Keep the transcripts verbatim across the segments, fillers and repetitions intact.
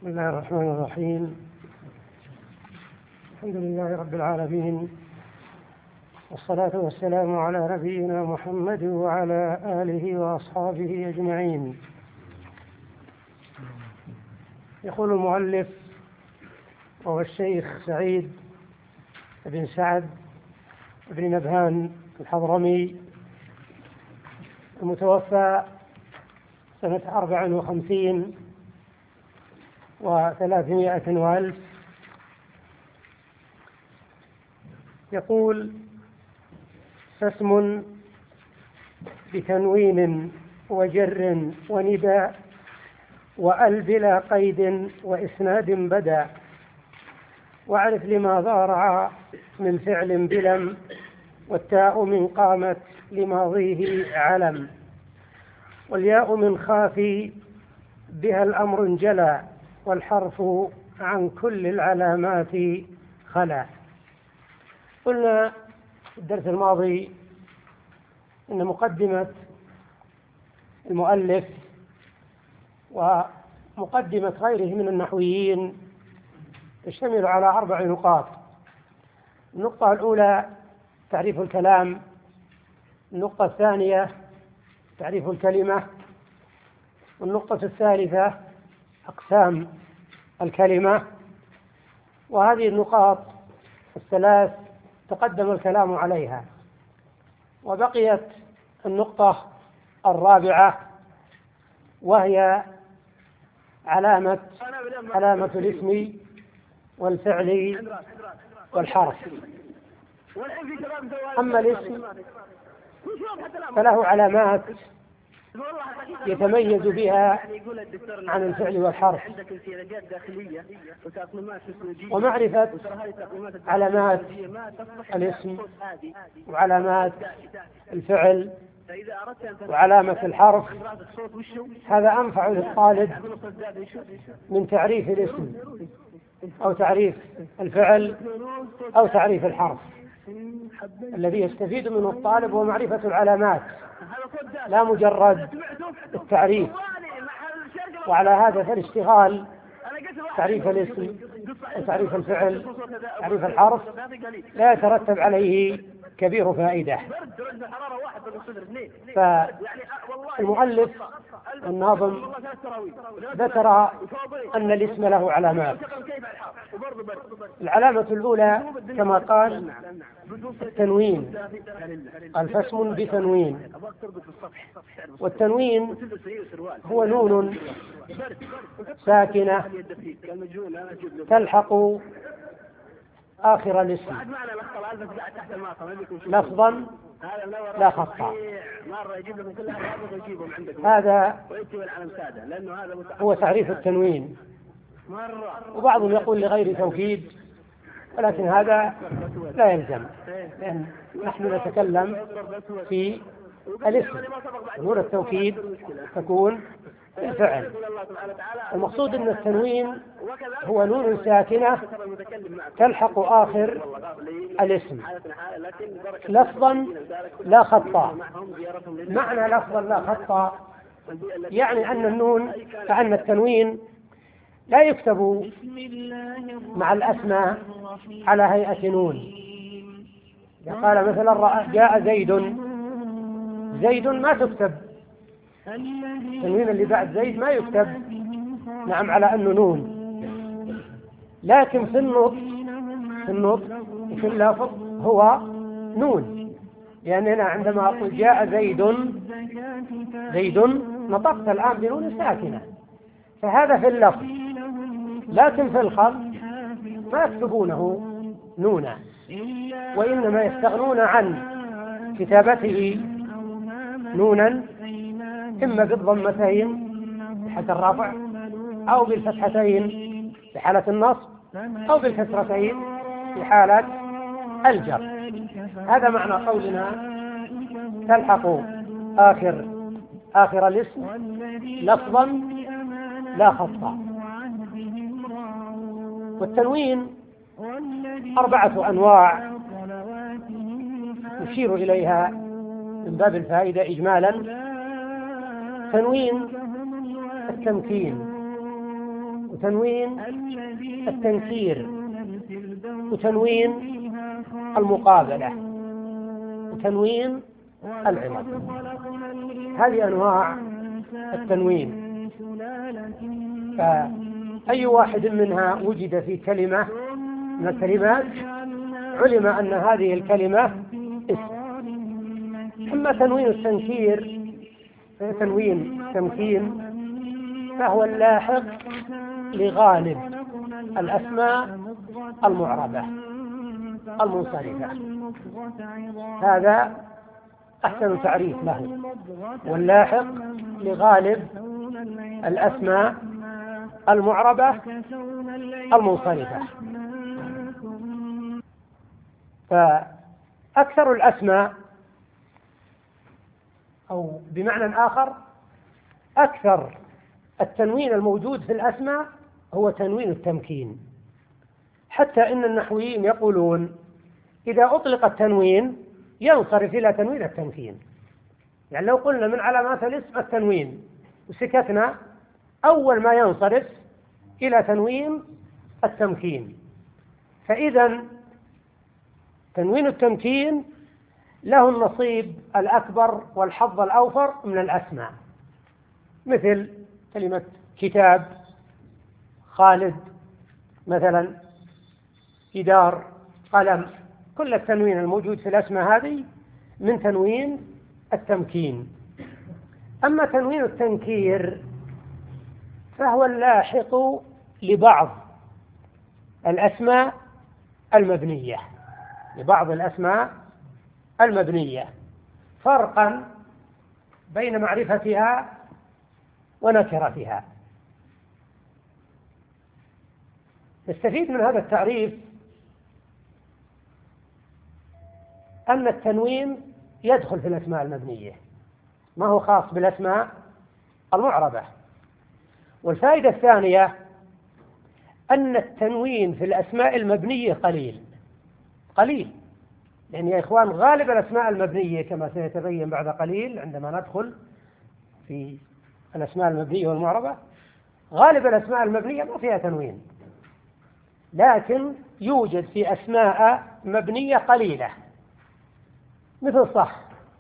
بسم الله الرحمن الرحيم. الحمد لله رب العالمين، والصلاة والسلام على نبينا محمد وعلى آله وأصحابه أجمعين. يقول المؤلف وهو الشيخ سعيد بن سعد بن نبهان الحضرمي المتوفى سنة أربع وخمسين وثلاثمائة وألف، يقول: فاسم بتنوين وجر ونداء وأل بلا قيد وإسناد بدا، واعرف لما ضارع من فعل بلم، والتاء من قامت لماضيه علم، والياء من خافي بها الأمر انجلى، والحرف عن كل العلامات خلا. قلنا في الدرس الماضي إن مقدمة المؤلف ومقدمة غيره من النحويين تشتمل على أربع نقاط. النقطة الأولى تعريف الكلام، النقطة الثانية تعريف الكلمة، والنقطة الثالثة أقسام الكلمة. وهذه النقاط الثلاث تقدم الكلام عليها، وبقيت النقطة الرابعة وهي علامة علامة الاسم والفعل والحرف. أما الاسم فله علامات يتميز بها عن الفعل والحرف، ومعرفة علامات الاسم وعلامات الفعل وعلامة الحرف هذا أنفع للطالب من تعريف الاسم أو تعريف الفعل أو تعريف الحرف. الذي يستفيد منه الطالب هو معرفة العلامات لا مجرد التعريف. وعلى هذا فالاشتغال تعريف الاسم وتعريف الفعل تعريف الحرف لا يترتب عليه كبير فائدة. فالمؤلف الناظم ذكر أن الاسم له علامات. العلامة الأولى كما قال التنوين، قال فاسم بتنوين، والتنوين هو نون ساكنة تلحق آخر الاسم لفظا لا خطا. هذا هو تعريف التنوين. وبعضهم يقول لغير توكيد، ولكن هذا لا يلزم، لأن نحن نتكلم في الاسم. نون التوكيد تكون الفعل. المقصود أن التنوين هو نون ساكنة تلحق آخر الاسم لفظا لا خطا. معنى لفظا لا خطا يعني أن النون فأن التنوين لا يكتب مع الأسماء على هيئة نون. إذا قال مثلا جاء زيد، زيد ما تكتب، التنوين اللي بعد زيد ما يكتب نعم على أنه نون، لكن في النطق في النطق في اللفظ هو نون. لأننا عندما أقول جاء زيد زيد نطقت الآن بنون ساكنة، فهذا في اللفظ، لكن في الخط ما يكتبونه نونا، وإنما يستغنون عن كتابته نونا إما بالضمتين في حالة الرفع، أو بالفتحتين في حالة النصب، أو بالكسرتين في حالة الجر. هذا معنى قولنا تلحق آخر آخر الاسم لفظا لا خطا. والتنوين أربعة أنواع نشير إليها من باب الفائدة إجمالا. تنوين التمكين، وتنوين التنكير وتنوين المقابلة وتنوين العوض. هذه أنواع التنوين. فأي واحد منها وجد في كلمة من الكلمات علم أن هذه الكلمة اسم. أما تنوين التنكير تنوين تمكين فهو اللاحق لغالب الأسماء المعربة المنصرفة. هذا أحسن تعريف له، واللاحق لغالب الأسماء المعربة المنصرفة. فأكثر الأسماء، أو بمعنى آخر أكثر التنوين الموجود في الأسماء هو تنوين التمكين، حتى إن النحويين يقولون إذا أطلق التنوين ينصرف إلى تنوين التمكين. يعني لو قلنا من علامات الاسم التنوين وسكتنا، أول ما ينصرف إلى تنوين التمكين. فإذا تنوين التمكين له النصيب الأكبر والحظ الأوفر من الأسماء، مثل كلمة كتاب، خالد مثلا، جدار، قلم. كل التنوين الموجود في الأسماء هذه من تنوين التمكين. أما تنوين التنكير فهو اللاحق لبعض الأسماء المبنية لبعض الأسماء المبنية فرقا بين معرفتها ونكرتها. نستفيد من هذا التعريف أن التنوين يدخل في الأسماء المبنية، ما هو خاص بالأسماء المعربة. والفائدة الثانية أن التنوين في الأسماء المبنية قليل قليل لأن يا إخوان غالب الأسماء المبنية كما سيتبين بعد قليل عندما ندخل في الأسماء المبنية والمعربة، غالب الأسماء المبنية ما فيها تنوين، لكن يوجد في أسماء مبنية قليلة مثل صح.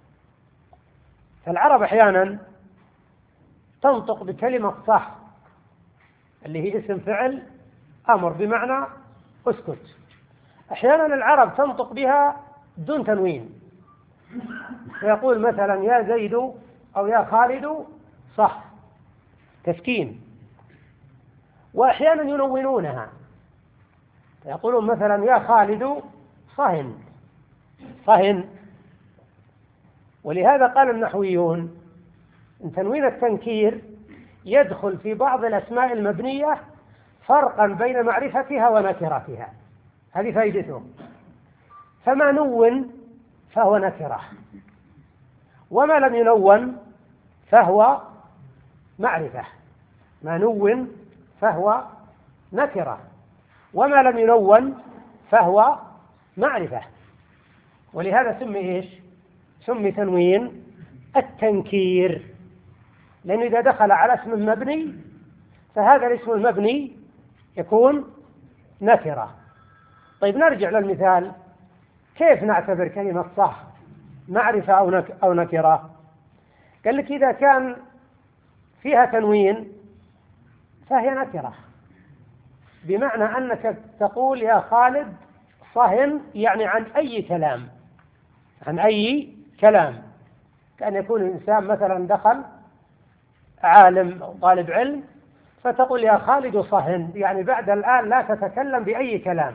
فالعرب أحيانا تنطق بكلمة صح اللي هي اسم فعل أمر بمعنى اسكت. أحيانا العرب تنطق بها دون تنوين، فيقول مثلا يا زيد أو يا خالد صح، تسكين. وأحيانا ينونونها فيقولون مثلا يا خالد صهن صهن. ولهذا قال النحويون إن تنوين التنكير يدخل في بعض الأسماء المبنية فرقا بين معرفتها ونكرتها. هذه فائدته. فما نون فهو نكرة، وما لم ينون فهو معرفة. ما نون فهو نكرة، وما لم ينون فهو معرفة. ولهذا سمي إيش؟ سمي تنوين التنكير، لأنه إذا دخل على اسم مبني فهذا الاسم المبني يكون نكرة. طيب نرجع للمثال، كيف نعتبر كلمة صح معرفة أو نك أو نكرة؟ قال لك إذا كان فيها تنوين فهي نكرة، بمعنى أنك تقول يا خالد صهن، يعني عن أي كلام عن أي كلام. كأن يكون الإنسان مثلا دخل عالم أو طالب علم فتقول يا خالد صهن، يعني بعد الآن لا تتكلم بأي كلام.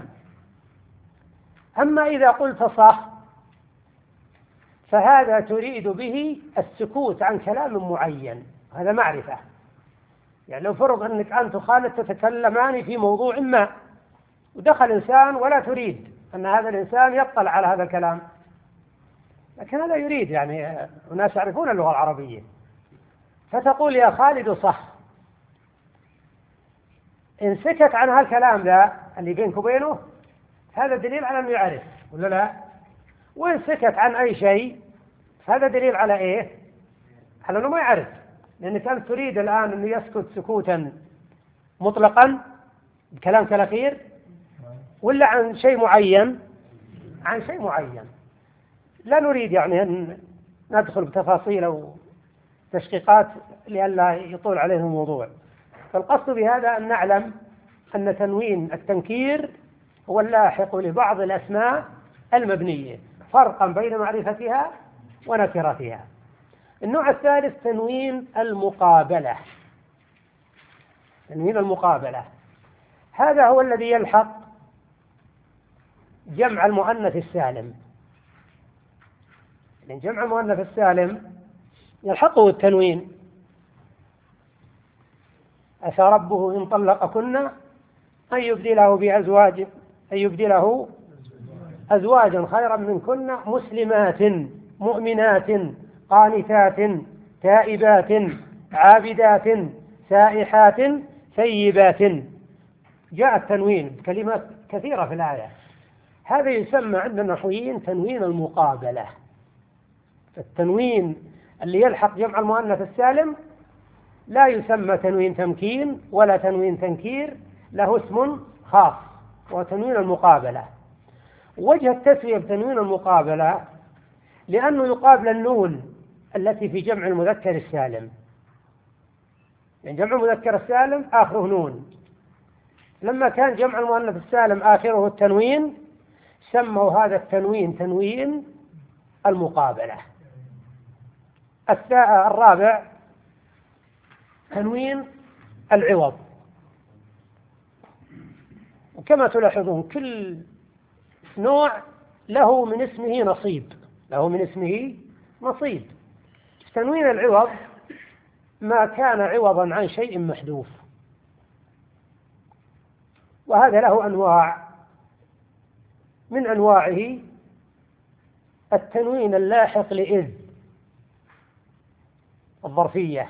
أما إذا قلت صح فهذا تريد به السكوت عن كلام معين، هذا معرفة. يعني لو فرض أنك أنت وخالد تتكلمان في موضوع ما ودخل إنسان ولا تريد أن هذا الإنسان يطلع على هذا الكلام، لكن هذا يريد، يعني الناس يعرفون اللغة العربية، فتقول يا خالد صح. إن سكت عن هالكلام ذا اللي بينك وبينه هذا دليل على أنه يعرف ولا لا؟ وإن سكت عن أي شيء هذا دليل على إيه؟ على أنه ما يعرف، لأنك أنت تريد الآن أنه يسكت سكوتا مطلقا كلامك الأخير ولا عن شيء معين؟ عن شيء معين. لا نريد يعني أن ندخل بتفاصيل أو تشقيقات لئلا يطول علينا الموضوع. فالقصد بهذا أن نعلم أن تنوين التنكير هو اللاحق لبعض الأسماء المبنية، فرقا بين معرفتها ونكرتها. النوع الثالث تنوين المقابلة. تنوين المقابلة هذا هو الذي يلحق جمع المؤنث السالم. لأن جمع المؤنث السالم يلحقه التنوين. عسى ربه إن طلقكن أن يبدله بأزواج أن يبدله أزواجا خيرا منكن مسلمات مؤمنات قانتات تائبات عابدات سائحات ثيبات. جاء التنوين كلمات كثيرة في الآية. هذا يسمى عند النحويين تنوين المقابلة. التنوين اللي يلحق جمع المؤنث السالم لا يسمى تنوين تمكين ولا تنوين تنكير، له اسم خاص وهو تنوين المقابلة. وجه التسوية بتنوين المقابلة لأنه يقابل النون التي في جمع المذكر السالم. يعني جمع المذكر السالم آخره نون، لما كان جمع المؤنث السالم آخره التنوين سموا هذا التنوين تنوين المقابلة. الرابع تنوين العوض. وكما تلاحظون كل نوع له من اسمه نصيب، له من اسمه نصيب. تنوين العوض ما كان عوضا عن شيء محذوف، وهذا له أنواع. من أنواعه التنوين اللاحق لإذ الظرفية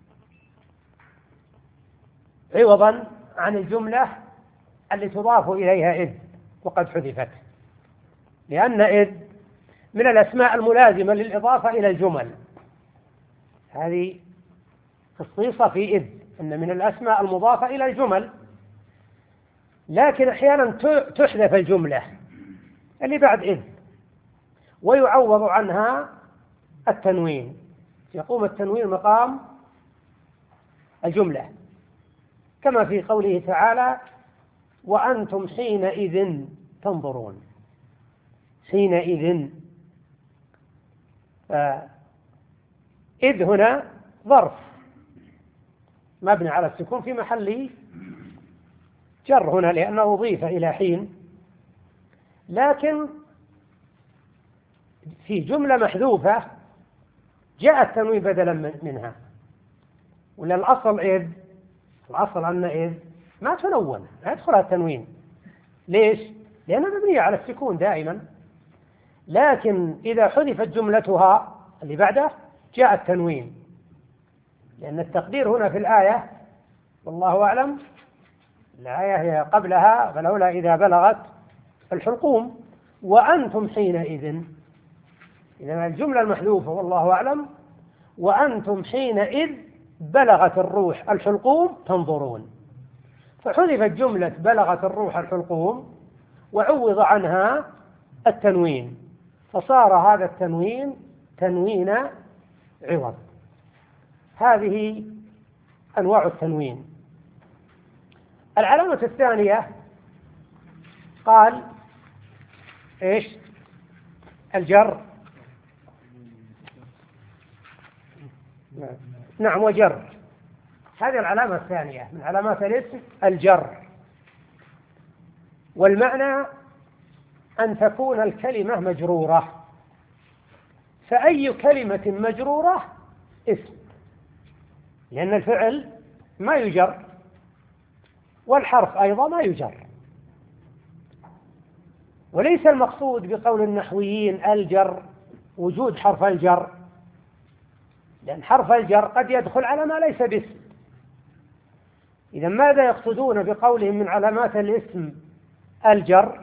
عوضا عن الجملة اللي تضاف إليها إذ وقد حذفت، لأن إذ من الأسماء الملازمة للإضافة إلى الجمل. هذه خصيصة في إذ أن من الأسماء المضافة إلى الجمل، لكن أحيانا تحذف الجملة اللي بعد إذ ويعوض عنها التنوين، يقوم التنوين مقام الجملة، كما في قوله تعالى وأنتم حينئذ تنظرون. حينئذ إذ هنا ظرف مبني على السكون في محل جر هنا لأنه أضيف إلى حين، لكن في جملة محذوفة جاء التنوين بدلا منها. ولا الأصل إذ، الأصل أن إذ ما تنون، لا يدخلها التنوين. ليش؟ لأنها مبنية على السكون دائما، لكن إذا حذفت جملتها اللي بعده جاء التنوين، لأن التقدير هنا في الآية والله أعلم الآية هي قبلها فلولا إذا بلغت الحلقوم وأنتم حينئذ، إذا الجملة المحذوفة والله أعلم وأنتم حينئذ بلغت الروح الحلقوم تنظرون، فحذفت جملة بلغت الروح الحلقوم وعوض عنها التنوين، فصار هذا التنوين تنوين عوض. هذه أنواع التنوين. العلامة الثانية قال إيش؟ الجر. نعم وجر. هذه العلامة الثانية من علامات الاسم الجر، والمعنى أن تكون الكلمة مجرورة، فأي كلمة مجرورة اسم، لأن الفعل ما يجر والحرف أيضا ما يجر. وليس المقصود بقول النحويين الجر وجود حرف الجر، لأن حرف الجر قد يدخل على ما ليس باسم. إذا ماذا يقصدون بقولهم من علامات الاسم الجر؟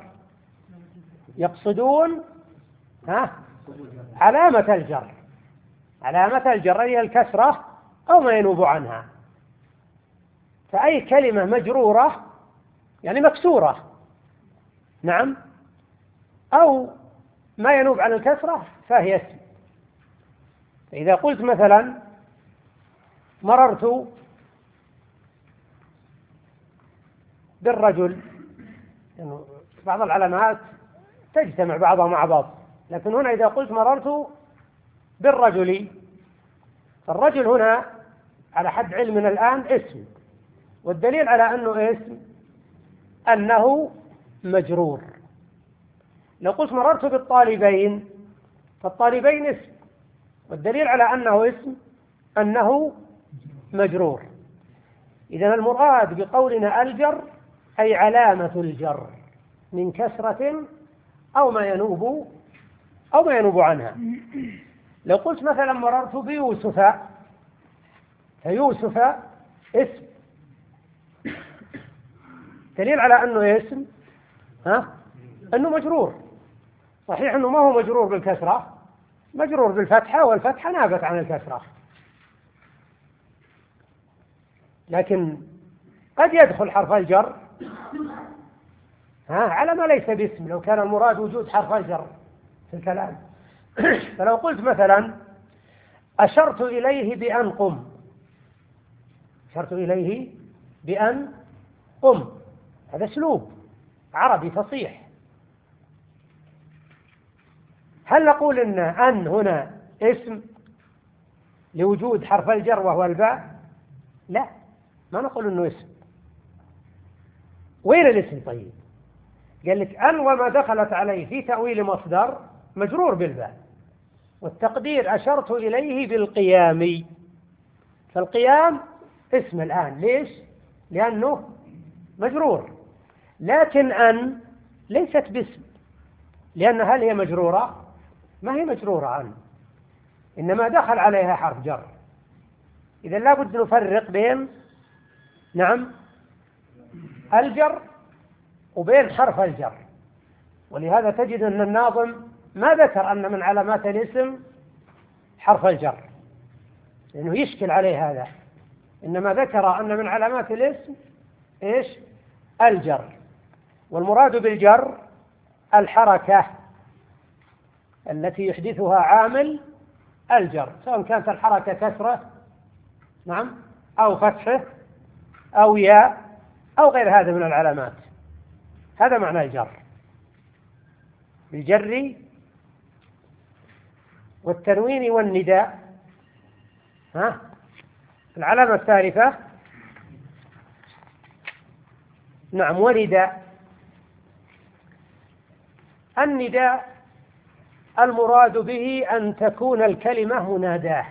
يقصدون ها علامة الجر، علامة الجر هي الكسرة أو ما ينوب عنها. فأي كلمة مجرورة يعني مكسورة، نعم، أو ما ينوب عن الكسرة فهي اسم. فإذا قلت مثلا مررت بالرجل، يعني بعض العلامات تجتمع بعضها مع بعض، لكن هنا إذا قلت مررت بالرجل، فالرجل هنا على حد علمنا الآن اسم، والدليل على أنه اسم أنه مجرور. لو قلت مررت بالطالبين فالطالبين اسم، والدليل على أنه اسم أنه مجرور. إذن المراد بقولنا الجر أي علامة الجر من كسرة أو ما ينوب أو ما ينوب عنها. لو قلت مثلا مررت بيوسف فيوسف اسم، دليل على أنه اسم ها أنه مجرور. صحيح أنه ما هو مجرور بالكسرة، مجرور بالفتحة، والفتحة نابت عن الكسرة، لكن قد يدخل حرف الجر ها على ما ليس باسم لو كان المراد وجود حرف الجر في الكلام. فلو قلت مثلا أشرت إليه بأن قم، أشرت إليه بأن قم، هذا أسلوب عربي فصيح. هل نقول إن أن هنا اسم لوجود حرف الجر وهو الباء؟ لا، ما نقول إنه اسم. وين الاسم طيب؟ قال لك أن وما دخلت عليه في تأويل مصدر مجرور بالباء، والتقدير أشرت إليه بالقيام، فالقيام اسم الآن. ليش؟ لأنه مجرور. لكن أن ليست باسم، لأن هل هي مجرورة؟ ما هي مجرورة عنه، إنما دخل عليها حرف جر. إذا لابد نفرق بين نعم الجر وبين حرف الجر. ولهذا تجد أن الناظم ما ذكر أن من علامات الاسم حرف الجر، لأنه يشكل عليه هذا، إنما ذكر أن من علامات الاسم إيش؟ الجر. والمراد بالجر الحركة التي يحدثها عامل الجر، سواء كانت الحركة كسرة نعم أو فتحة أو ياء أو غير هذا من العلامات. هذا معنى الجر، بالجر والتنوين والنداء. ها العلامة الثالثة نعم ونداء. النداء المراد به أن تكون الكلمة مناداه،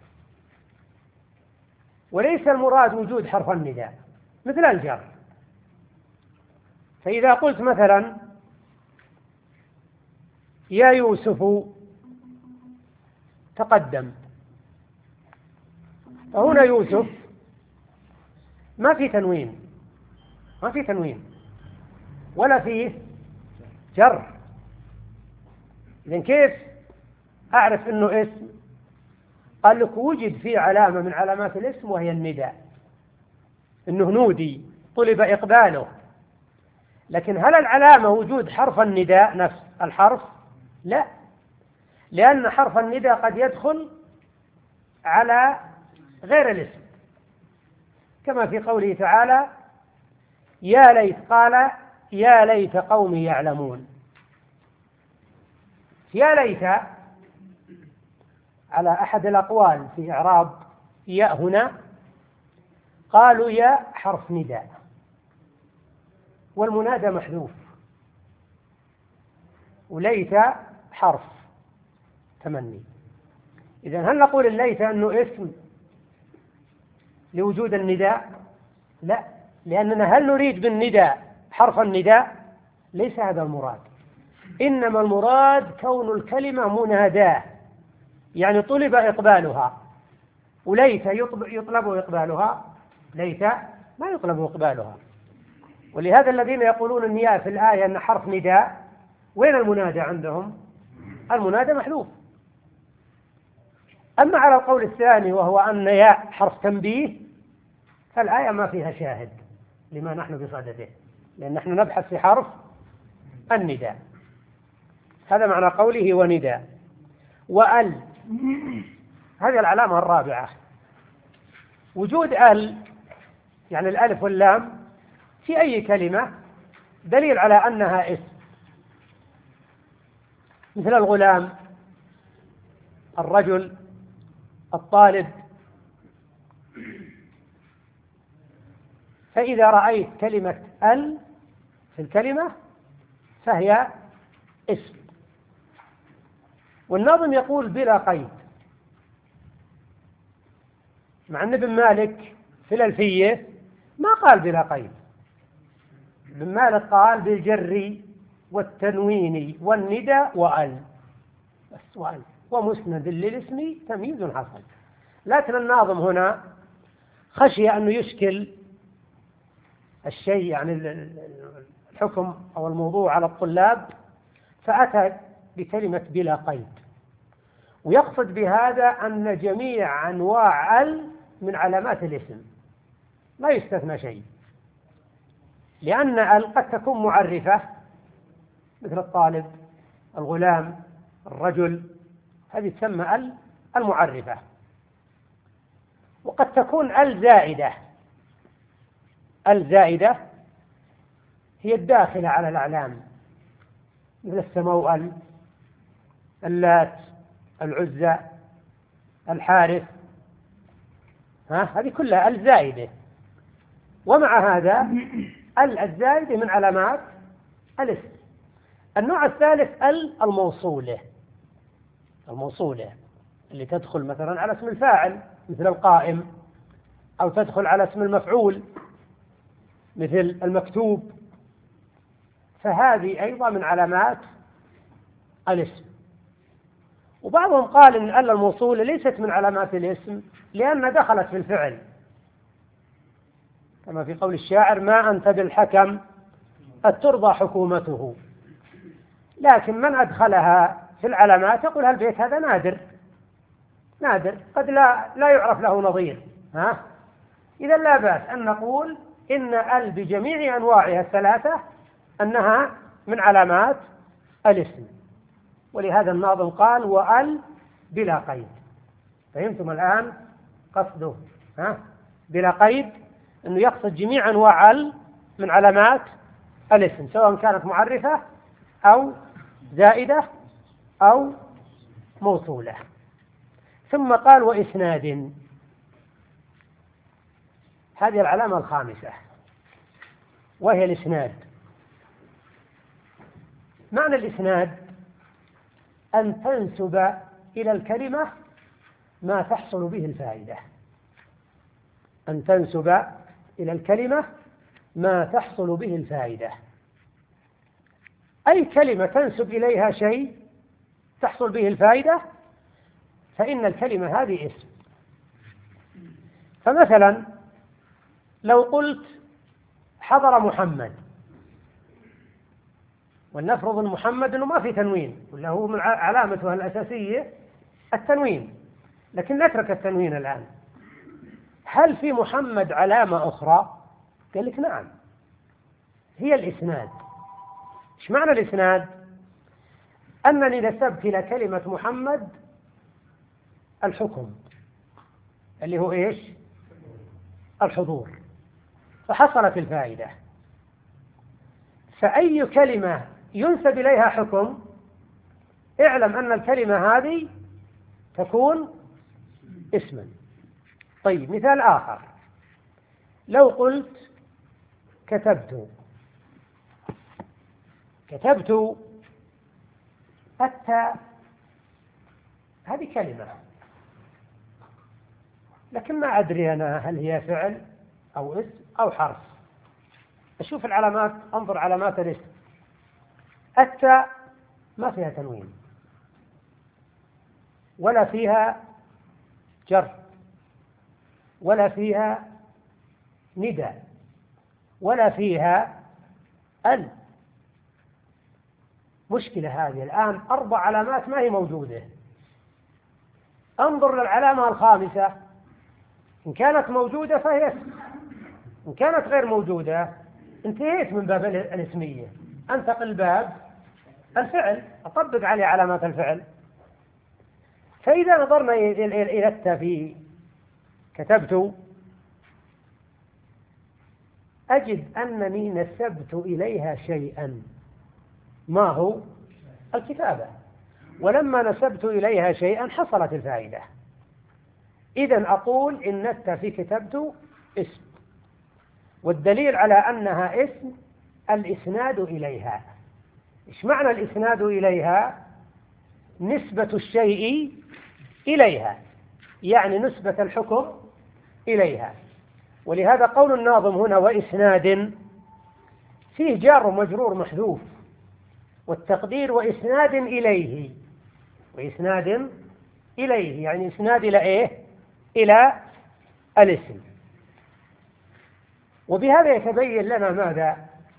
وليس المراد وجود حرف النداء مثل الجر. فإذا قلت مثلا يا يوسف تقدم، فهنا يوسف ما في تنوين، ما في تنوين ولا فيه جر. إذن كيف أعرف أنه اسم؟ قال لك وجد فيه علامة من علامات الاسم وهي النداء، أنه نودي طلب إقباله. لكن هل العلامة وجود حرف النداء نفس الحرف؟ لا، لأن حرف النداء قد يدخل على غير الاسم، كما في قوله تعالى يا ليت، قال يا ليت قومي يعلمون. يا ليت على أحد الأقوال في إعراب يا هنا قالوا يا حرف نداء والمنادى محذوف، وليت حرف تمني. إذن هل نقول الليت أنه اسم لوجود النداء؟ لا، لأننا هل نريد بالنداء حرف النداء؟ ليس هذا المراد، إنما المراد كون الكلمة مناداه، يعني طلب إقبالها. وليت يطلب إقبالها، ليت ما يطلب إقبالها. ولهذا الذين يقولون أن يا في الآية أن حرف نداء، وين المنادى عندهم؟ المنادى محذوف. أما على القول الثاني وهو أن يا حرف تنبيه، فالآية ما فيها شاهد لما نحن بصدده، لأن نحن نبحث في حرف النداء. هذا معنى قوله ونداء. وأل، هذه العلامة الرابعة، وجود أل يعني الألف واللام في أي كلمة دليل على أنها اسم، مثل الغلام، الرجل، الطالب. فإذا رأيت كلمة ال في الكلمة فهي اسم. والناظم يقول بلا قيد، مع أن ابن مالك في الألفية ما قال بلا قيد. ابن مالك قال بالجر والتنوين والندى وأل، بس وأل ومسند للاسم تمييز حصل. لكن الناظم هنا خشي أنه يشكل الشيء يعني الحكم أو الموضوع على الطلاب، فأتى بكلمة بلا قيد، ويقصد بهذا أن جميع أنواع ال من علامات الاسم لا يستثنى شيء، لأن ال قد تكون معرفة مثل الطالب، الغلام، الرجل، هذه تسمى ال المعرفة. وقد تكون ال زائدة. ال زائدة هي الداخلة على الأعلام، مثل السموأل، اللات، العزى، الحارث، ها هذه كلها ال زائدة. ومع هذا ال الزائدة من علامات الاسم. النوع الثالث ال الموصولة، الموصولة اللي تدخل مثلا على اسم الفاعل مثل القائم، أو تدخل على اسم المفعول مثل المكتوب، فهذه أيضا من علامات الاسم. وبعضهم قال إن ال الموصولة ليست من علامات الاسم لأنها دخلت في الفعل، كما في قول الشاعر ما أنت بالحكم قد ترضى حكومته. لكن من أدخلها في العلامات يقول هالبيت هذا نادر، نادر قد لا لا يعرف له نظير، ها إذا لا بأس أن نقول إن ال بجميع أنواعها الثلاثة أنها من علامات الاسم. ولهذا الناظم قال وال بلا قيد. فهمتم الآن قصده؟ ها بلا قيد أنه يقصد جميع أنواع ال من علامات الاسم، سواء كانت معرفة أو زائدة أو موصولة. ثم قال وإسناد، هذه العلامة الخامسة وهي الإسناد. معنى الإسناد أن تنسب إلى الكلمة ما تحصل به الفائدة، أن تنسب إلى الكلمة ما تحصل به الفائدة. أي كلمة تنسب إليها شيء تحصل به الفائدة فإن الكلمة هذه اسم. فمثلا لو قلت حضر محمد، ولنفرض أن محمد أنه ما في تنوين، ولا هو من علامته الأساسية التنوين، لكن نترك التنوين الآن. هل في محمد علامة أخرى؟ قال لك نعم، هي الإسناد. إيش معنى الإسناد؟ أنني نسبت إلى كلمة محمد الحكم اللي هو إيش؟ الحضور، فحصلت الفائدة. فأي كلمة ينسب إليها حكم اعلم أن الكلمة هذه تكون اسما. طيب مثال آخر، لو قلت كتبت، كتبت التاء هذه كلمة، لكن ما أدري أنا هل هي فعل أو اسم أو حرف. أشوف العلامات، أنظر علامات الاسم. التاء ما فيها تنوين ولا فيها جر ولا فيها ندى ولا فيها ال. مشكلة هذه الآن، أربع علامات ما هي موجودة. انظر للعلامة الخامسة، إن كانت موجودة فهي اسم، إن كانت غير موجودة انتهيت من باب الاسمية، أنتقل باب الفعل، أطبق عليه علامات الفعل. فإذا نظرنا إلى التاء في كتبت أجد أنني نسبت إليها شيئا، ما هو؟ الكتابة. ولما نسبت إليها شيئا حصلت الفائدة. إذن أقول إن التاء في كتبت اسم، والدليل على أنها اسم الإسناد إليها. إيش معنى الإسناد إليها؟ نسبة الشيء إليها، يعني نسبة الحكم إليها. ولهذا قول الناظم هنا وإسناد فيه جار ومجرور محذوف، والتقدير وإسناد إليه، وإسناد إليه يعني إسناد إلى إيه؟ إلى الاسم. وبهذا يتبين لنا ماذا؟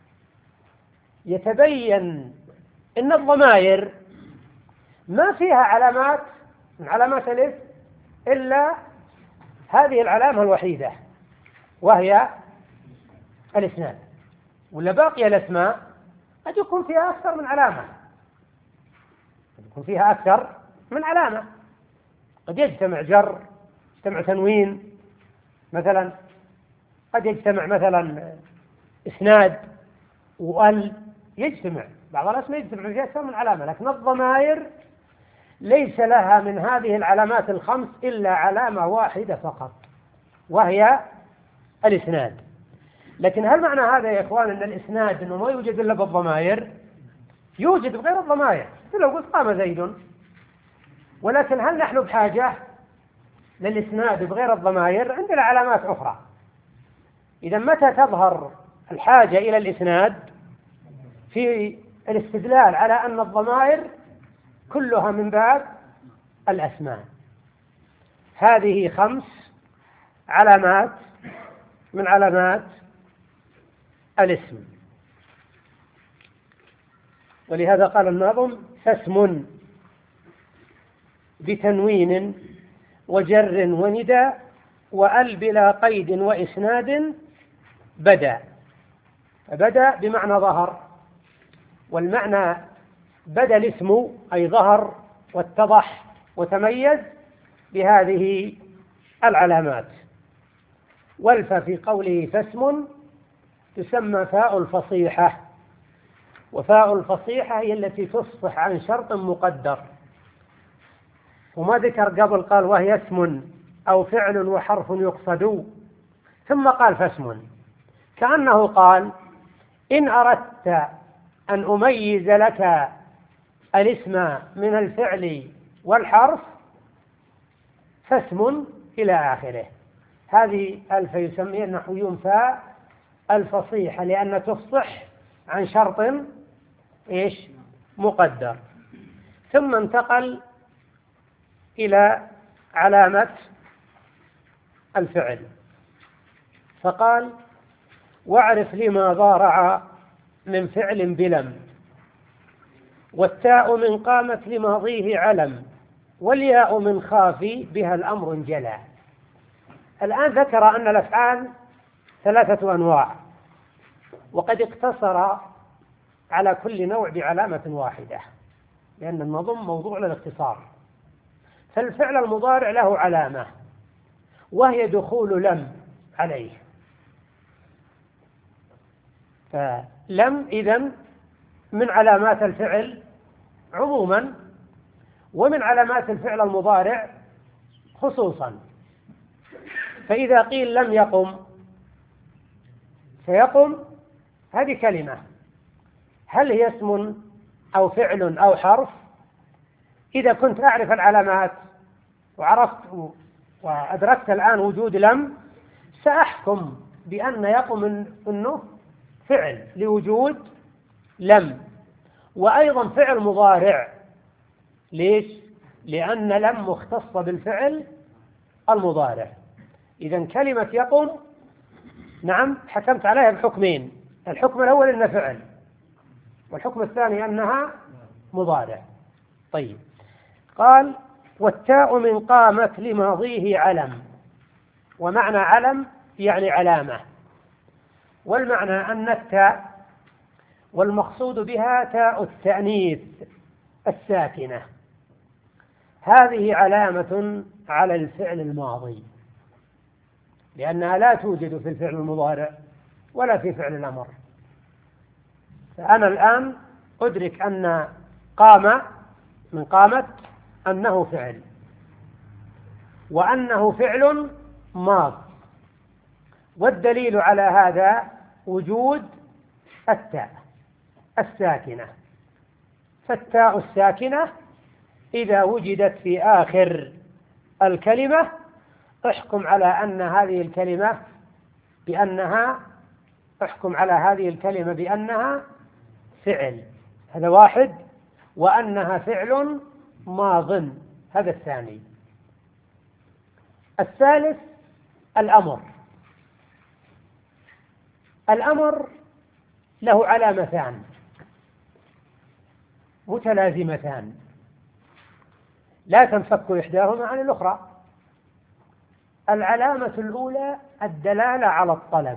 يتبين إن الضمائر ما فيها علامات من علامات الاسم إلا هذه العلامة الوحيدة وهي الإسناد، ولا باقي الأسماء قد يكون فيها أكثر من علامة، قد يكون فيها أكثر من علامة، قد يجتمع جر، يجتمع تنوين مثلا، قد يجتمع مثلا إسناد وأل، يجتمع بعض الأسماء يجتمع فيها أكثر من علامة. لكن الضمائر ليس لها من هذه العلامات الخمس إلا علامة واحدة فقط وهي الإسناد. لكن هل معنى هذا يا إخوان أن الإسناد أنه ما يوجد إلا بالضمائر؟ يوجد بغير الضمائر، لو قلت قام زيد. ولكن هل نحن بحاجة للإسناد بغير الضمائر؟ عندنا علامات أخرى. إذا متى تظهر الحاجة إلى الإسناد؟ في الاستدلال على أن الضمائر كلها من باب الأسماء. هذه خمس علامات من علامات الاسم. ولهذا قال الناظم فاسم بتنوين وجر وندى وأل بلا قيد وإسناد بدا. بدا بمعنى ظهر، والمعنى بدا الاسم أي ظهر واتضح وتميز بهذه العلامات. والف في قوله فاسم تسمى فاء الفصيحة، وفاء الفصيحة هي التي تفصح عن شرط مقدر، وما ذكر قبل قال وهي اسم أو فعل وحرف يقصد، ثم قال فاسم، كأنه قال إن أردت أن أميز لك الاسم من الفعل والحرف فاسم إلى آخره. هذه ألف يسميها النحويون فاء الفصيحة، لأن تفصح عن شرط إيش؟ مقدر. ثم انتقل إلى علامة الفعل فقال واعرف لما ضارع من فعل بلم، والتاء من قامت لماضيه علم، والياء من خافي بها الأمر انجلى. الآن ذكر أن الأفعال ثلاثة أنواع، وقد اقتصر على كل نوع بعلامة واحدة، لأن النظم موضوع للاختصار. فالفعل المضارع له علامة وهي دخول لم عليه، فلم إذن من علامات الفعل عموما، ومن علامات الفعل المضارع خصوصا. فإذا قيل لم يقم سيقم، هذه كلمة، هل هي اسم أو فعل أو حرف؟ إذا كنت أعرف العلامات وعرفت وأدركت الآن وجود لم، سأحكم بأن يقم أنه فعل لوجود لم، وأيضا فعل مضارع. ليش؟ لأن لم مختصة بالفعل المضارع. إذن كلمة يقم نعم حكمت عليها بحكمين، الحكم الأول أنها فعل، والحكم الثاني أنها مضارع. طيب، قال والتاء من قامت لماضيه علم، ومعنى علم يعني علامة، والمعنى أن التاء والمقصود بها تاء التأنيث الساكنة، هذه علامة على الفعل الماضي، لأنها لا توجد في الفعل المضارع ولا في فعل الأمر. فأنا الآن أدرك أن قام من قامت أنه فعل، وأنه فعل ماض، والدليل على هذا وجود التاء الساكنة. فالتاء الساكنة إذا وجدت في آخر الكلمة احكم على أن هذه الكلمة بأنها احكم على هذه الكلمة بأنها فعل، هذا واحد، وأنها فعل ماض، هذا الثاني. الثالث الأمر. الأمر له علامتان متلازمتان لا تنفك إحداهما عن الأخرى. العلامة الأولى الدلالة على الطلب،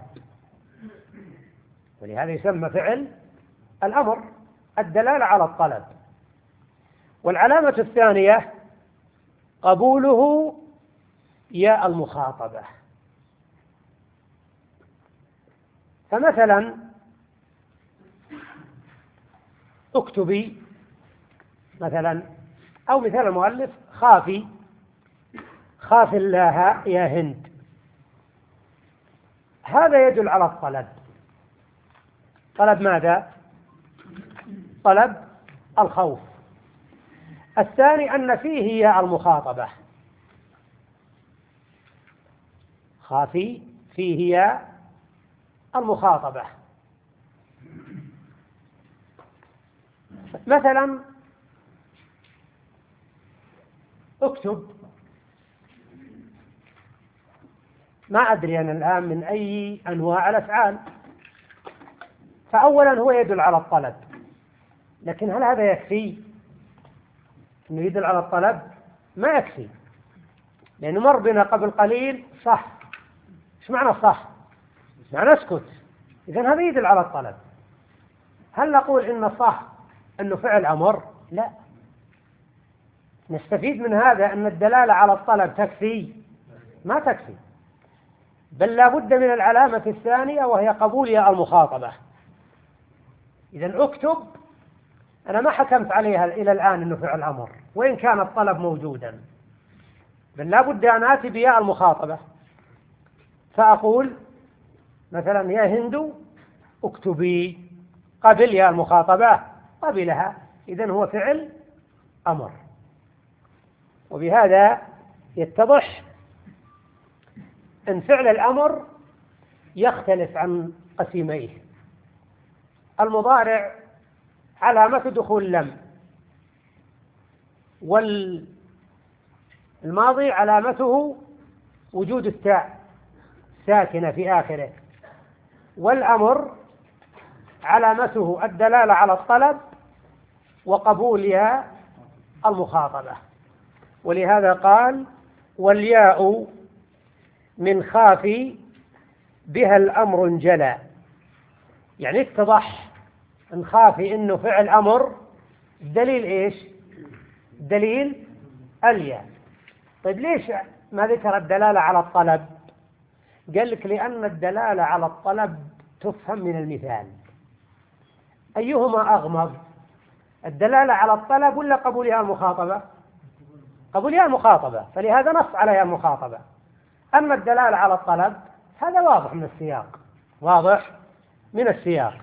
ولهذا يسمى فعل الأمر الدلالة على الطلب. والعلامة الثانية قبوله ياء المخاطبة. فمثلا اكتبي مثلا، أو مثال المؤلف خافي خاف الله يا هند، هذا يدل على الطلب. طلب ماذا؟ طلب الخوف. الثاني أن فيه ياء المخاطبة، خافي فيه ياء المخاطبة. مثلا اكتب، ما أدري أنا الآن من أي أنواع الأفعال، فأولا هو يدل على الطلب، لكن هل هذا يكفي؟ أنه يدل على الطلب ما يكفي، لأنه مر بنا قبل قليل صح. إيش معنى صح؟ معنى اسكت، إذن هذا يدل على الطلب. هل نقول إن صح أنه فعل أمر؟ لا، نستفيد من هذا أن الدلالة على الطلب تكفي؟ ما تكفي، بل لا بد من العلامة الثانية وهي قبول ياء المخاطبة. إذن اكتب أنا ما حكمت عليها إلى الآن أنه فعل أمر وإن كان الطلب موجودا، بل لا بد أن آتي بياء المخاطبة، فأقول مثلا يا هند اكتبي، قبل ياء المخاطبة قبلها، إذن هو فعل أمر. وبهذا يتضح أن فعل الأمر يختلف عن قسيميه. المضارع علامة دخول لم، والماضي علامته وجود التاء ساكنة في آخره، والأمر علامته الدلالة على الطلب وقبول ياء المخاطبة. ولهذا قال والياء من خافي بها الأمر انجلى، يعني اتضح ان خافي انه فعل أمر. الدليل ايش؟ الدليل الياء. طيب ليش ما ذكر الدلالة على الطلب؟ قال لك لأن الدلالة على الطلب تفهم من المثال. أيهما أغمض، الدلالة على الطلب ولا قبول ياء المخاطبة؟ قبول ياء المخاطبة، فلهذا نص على ياء المخاطبة. أما الدلالة على الطلب هذا واضح من السياق، واضح من السياق.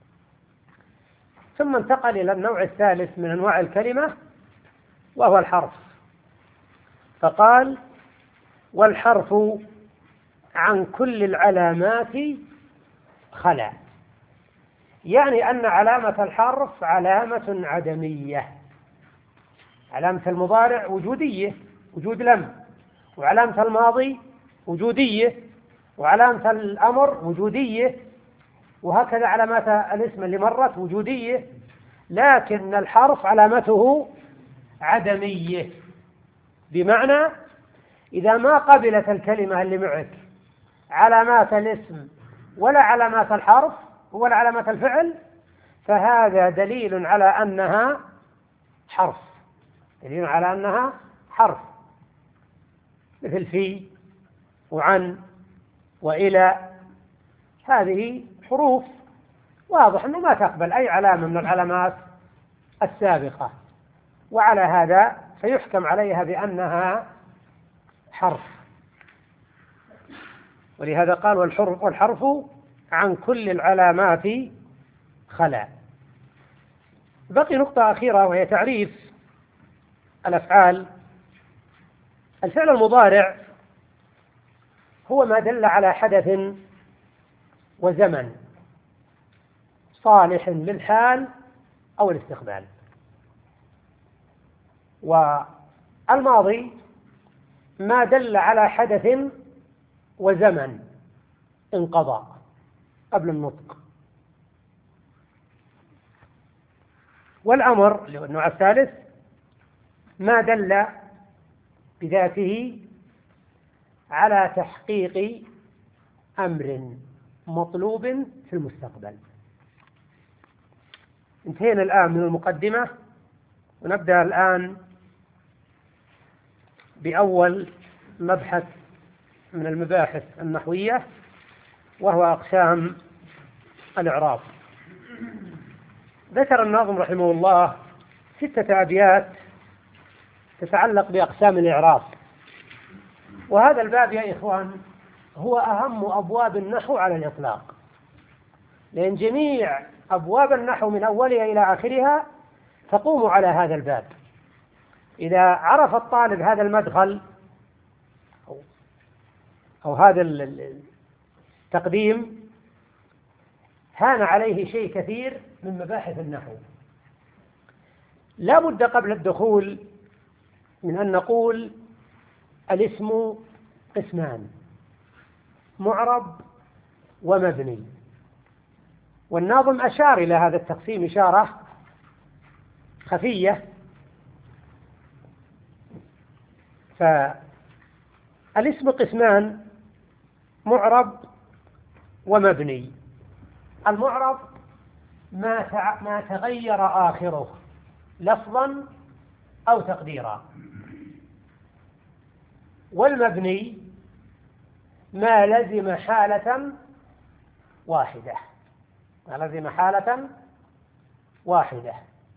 ثم انتقل إلى النوع الثالث من أنواع الكلمة وهو الحرف، فقال والحرف عن كل العلامات خلا، يعني أن علامة الحرف علامة عدمية. علامة المضارع وجودية، وجود لم، وعلامة الماضي وجودية، وعلامة الأمر وجودية، وهكذا علامات الاسم اللي مرت وجودية، لكن الحرف علامته عدمية، بمعنى إذا ما قبلت الكلمة اللي معك علامات الاسم ولا علامات الحرف ولا علامات الفعل، فهذا دليل على أنها حرف، دليل على أنها حرف، مثل في وعن وإلى، هذه حروف واضح أنه ما تقبل أي علامة من العلامات السابقة، وعلى هذا فيحكم عليها بأنها حرف. ولهذا قال والحرف, والحرف عن كل العلامات خلا. بقي نقطة أخيرة وهي تعريف الأفعال. الفعل المضارع هو ما دل على حدث وزمن صالح للحال أو الاستقبال. والماضي ما دل على حدث وزمن انقضى قبل النطق. والأمر اللي هو النوع الثالث ما دل بذاته على تحقيق أمر مطلوب في المستقبل. انتهينا الآن من المقدمة، ونبدأ الآن بأول مبحث من المباحث النحوية، وهو أقسام الإعراب. ذكر الناظم رحمه الله ستة أبيات تتعلق بأقسام الإعراب، وهذا الباب يا إخوان هو أهم أبواب النحو على الإطلاق، لأن جميع أبواب النحو من أولها إلى آخرها تقوم على هذا الباب. إذا عرف الطالب هذا المدخل أو هذا التقديم هان عليه شيء كثير من مباحث النحو. لا بد قبل الدخول من أن نقول الاسم قسمان: معرب ومبني. والناظم أشار إلى هذا التقسيم إشارة خفية. فالاسم قسمان: معرب ومبني. المعرب ما ما تغير آخره لفظا أو تقديرا، والمبني ما لزم حالة واحدة، ما لزم حالة واحدة.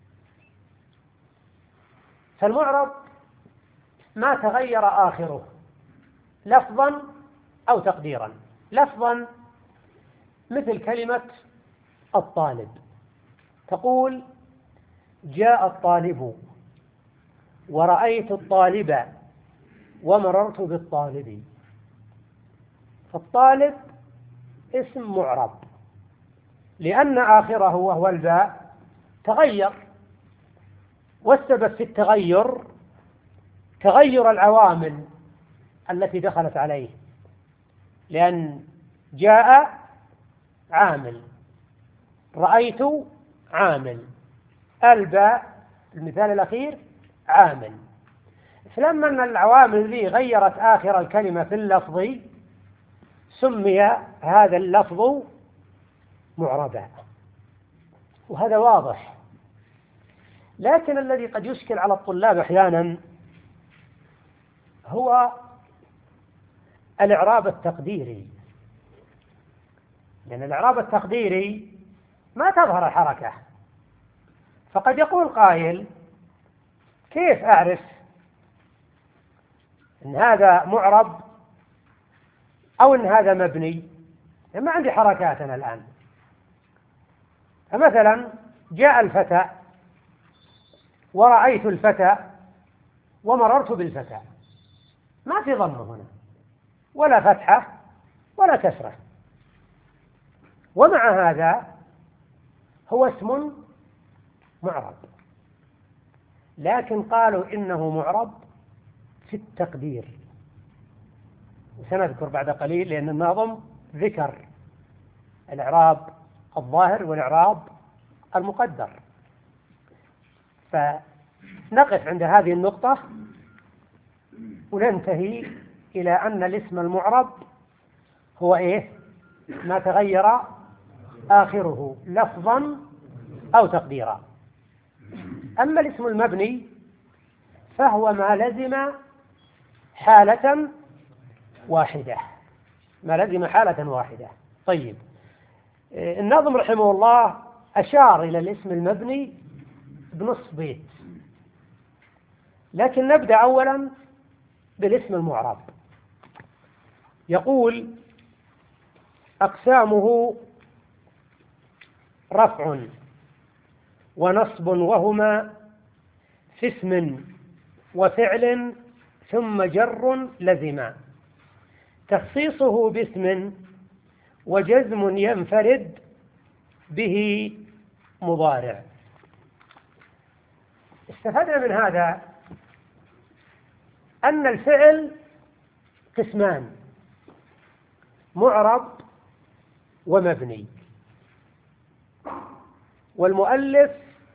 فالمعرب ما تغير آخره لفظا أو تقديرا. لفظا مثل كلمة الطالب، تقول جاء الطالب، ورأيت الطالب، ومررت بالطالب. فالطالب اسم معرب لأن آخره وهو الباء تغير، والسبب في التغير تغير العوامل التي دخلت عليه، لأن جاء عامل، رأيت عامل، الباء المثال الأخير عامل. فلما أن العوامل ذي غيرت آخر الكلمة في اللفظ سمي هذا اللفظ معربا، وهذا واضح. لكن الذي قد يشكل على الطلاب أحيانا هو الإعراب التقديري، لأن الإعراب التقديري ما تظهر حركة. فقد يقول قائل: كيف أعرف إن هذا معرب أو إن هذا مبني؟ ما عندي حركات أنا الآن. فمثلا جاء الفتى، ورأيت الفتى، ومررت بالفتى، ما في ضمه هنا ولا فتحة ولا كسرة، ومع هذا هو اسم معرب. لكن قالوا إنه معرب في التقدير، وسنذكر بعد قليل، لأن الناظم ذكر الإعراب الظاهر والإعراب المقدر. فنقف عند هذه النقطة وننتهي إلى أن الاسم المعرب هو إيه؟ ما تغير آخره لفظا أو تقديرا. أما الاسم المبني فهو ما لزم حالة واحدة، ما لزم حالة واحدة. طيب، الناظم رحمه الله أشار إلى الاسم المبني بنصف بيت، لكن نبدأ أولا بالاسم المعرب. يقول: أقسامه رفع ونصب وهما في اسم وفعل ثم جر لزما، تخصيصه باسم وجزم ينفرد به مضارع. استفدنا من هذا أن الفعل قسمان: معرب ومبني. والمؤلف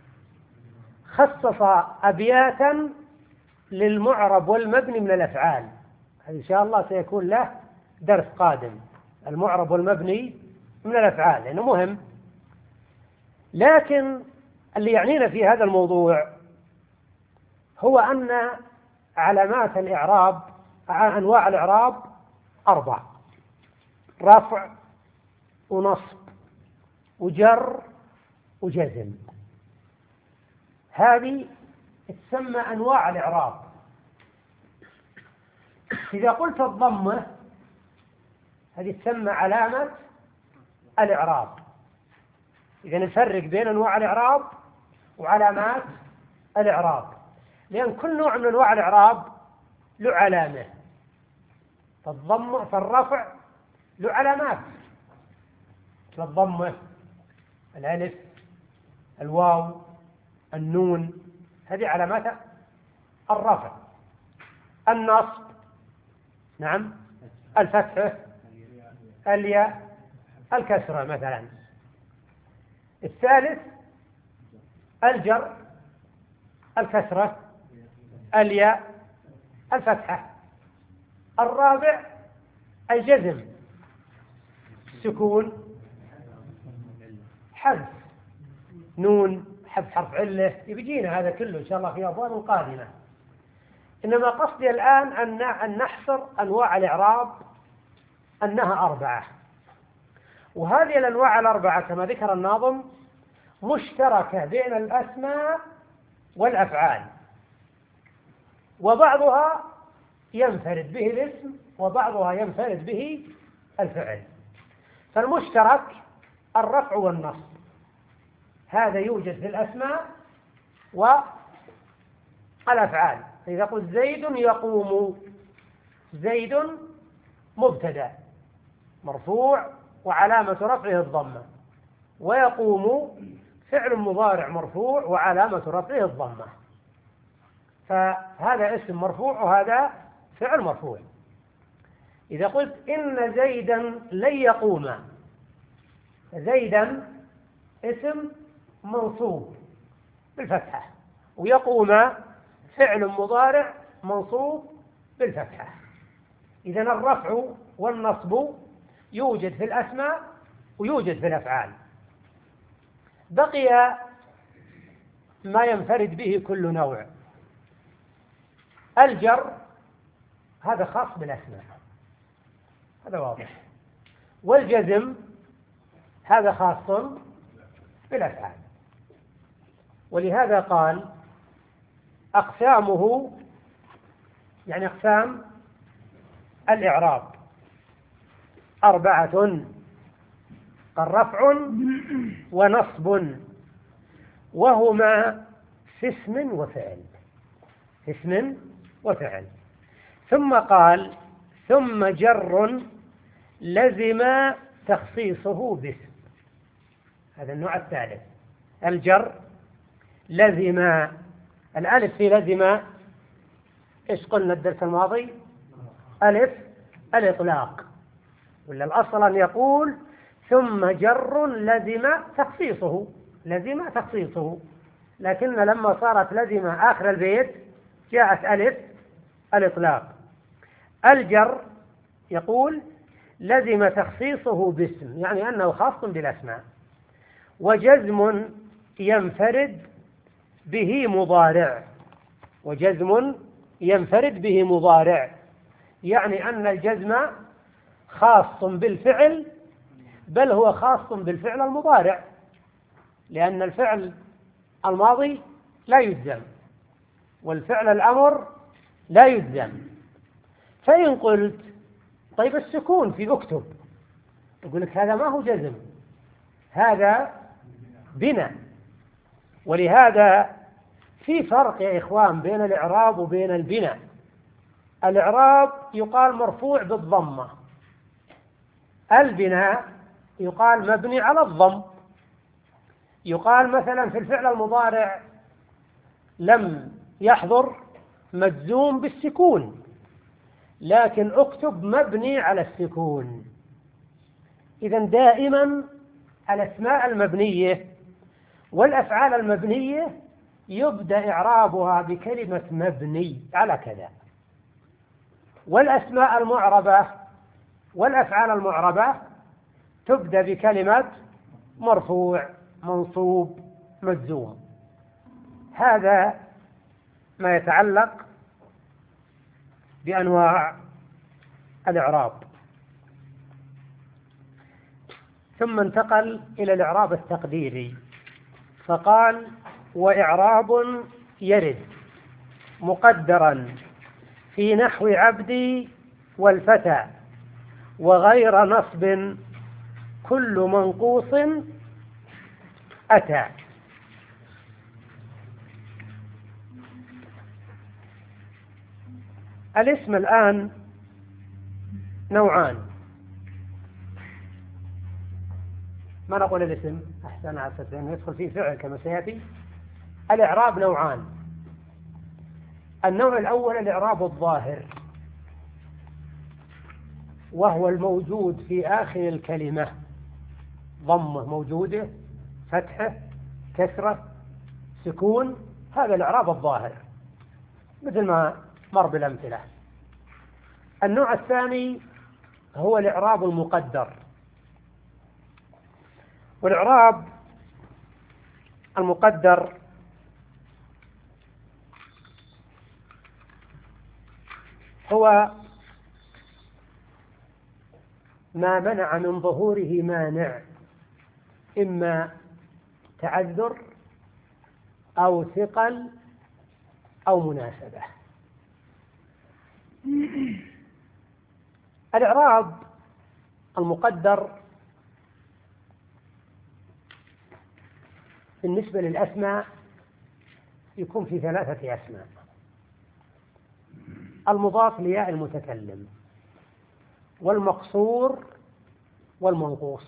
خصص أبياتا للمعرب والمبني من الأفعال، هذا إن شاء الله سيكون له درس قادم، المعرب والمبني من الأفعال لأنه مهم. لكن اللي يعنينا في هذا الموضوع هو أن علامات الإعراب، أنواع الإعراب أربع: رفع ونصب وجر وجزم. هذه تسمى أنواع الإعراب. إذا قلت الضمة هذه تسمى علامة الإعراب. إذا نفرق بين أنواع الإعراب وعلامات الإعراب، لأن كل نوع من أنواع الإعراب له علامة. فالضمة فالرفع له علامات، فالضمة الألف الواو النون، هذه علامات الرفع. النصب نعم الفتحة الياء الكسرة مثلا. الثالث الجر الكسرة الياء الفتحة. الرابع الجزم سكون حذف نون حذف حرف علة. يبيجينا هذا كله إن شاء الله في أبواب قادمة. إنما قصدي الآن أن نحصر أنواع الإعراب أنها أربعة، وهذه الأنواع الأربعة كما ذكر الناظم مشتركة بين الأسماء والأفعال، وبعضها ينفرد به الاسم وبعضها ينفرد به الفعل. فالمشترك الرفع والنصب، هذا يوجد في الأسماء والأفعال. فإذا قلت زيد يقوم، زيد مبتدأ مرفوع وعلامة رفعه الضمة، ويقوم فعل مضارع مرفوع وعلامة رفعه الضمة. فهذا اسم مرفوع وهذا فعل مرفوع. إذا قلت إن زيدا لن يقوم، زيدا اسم منصوب بالفتحة، ويقوم فعل مضارع منصوب بالفتحة. إذن الرفع والنصب يوجد في الأسماء ويوجد في الأفعال. بقي ما ينفرد به كل نوع. الجر هذا خاص بالأسماء، هذا واضح، والجزم هذا خاص بالأفعال. ولهذا قال أقسامه، يعني أقسام الإعراب أربعة: الرفع ونصب وهما في اسم وفعل، في اسم وفعل. ثم قال ثم جر لزم تخصيصه باسم. هذا النوع الثالث. الجر لزم، الألف في لزم إيش قلنا الدرس الماضي؟ ألف الإطلاق، ولا الأصل أن يقول ثم جر لزم تخصيصه، لزم تخصيصه، لكن لما صارت لزم آخر البيت جاءت ألف الإطلاق. الجر يقول لزم تخصيصه باسم، يعني أنه خاص بالأسماء. وجزم ينفرد به مضارع، وجزم ينفرد به مضارع، يعني أن الجزم خاص بالفعل، بل هو خاص بالفعل المضارع، لأن الفعل الماضي لا يجزم، والفعل الأمر لا يجزم. فإن قلت طيب السكون في اكتب، يقول لك هذا ما هو جزم، هذا بناء. ولهذا في فرق يا إخوان بين الإعراب وبين البناء. الإعراب يقال مرفوع بالضمة، البناء يقال مبني على الضم. يقال مثلا في الفعل المضارع لم يحضر مجزوم بالسكون، لكن اكتب مبني على السكون. إذن دائما الأسماء المبنية والأفعال المبنية يبدأ إعرابها بكلمة مبني على كذا، والأسماء المعربة والأفعال المعربة تبدأ بكلمة مرفوع منصوب مجزوم. هذا ما يتعلق بأنواع الإعراب. ثم انتقل إلى الإعراب التقديري، فقال: وإعراب يرد مقدرا في نحو عبدي والفتى وغير نصب كل منقوص أتى. الاسم الآن نوعان. ما نقول الاسم أحسن على أساس أنه يدخل فيه فعل كما سيأتي. الإعراب نوعان. النوع الأول الإعراب الظاهر، وهو الموجود في آخر الكلمة، ضمة موجودة، فتحة، كسرة، سكون، هذا الإعراب الظاهر مثل ما مر بالأمثلة. النوع الثاني هو الإعراب المقدر. والإعراب المقدر هو ما منع من ظهوره مانع، إما تعذر أو ثقل أو مناسبة. الإعراب المقدر بالنسبة للأسماء يكون في ثلاثة أسماء: المضاف لياء المتكلم، والمقصور، والمنقوص.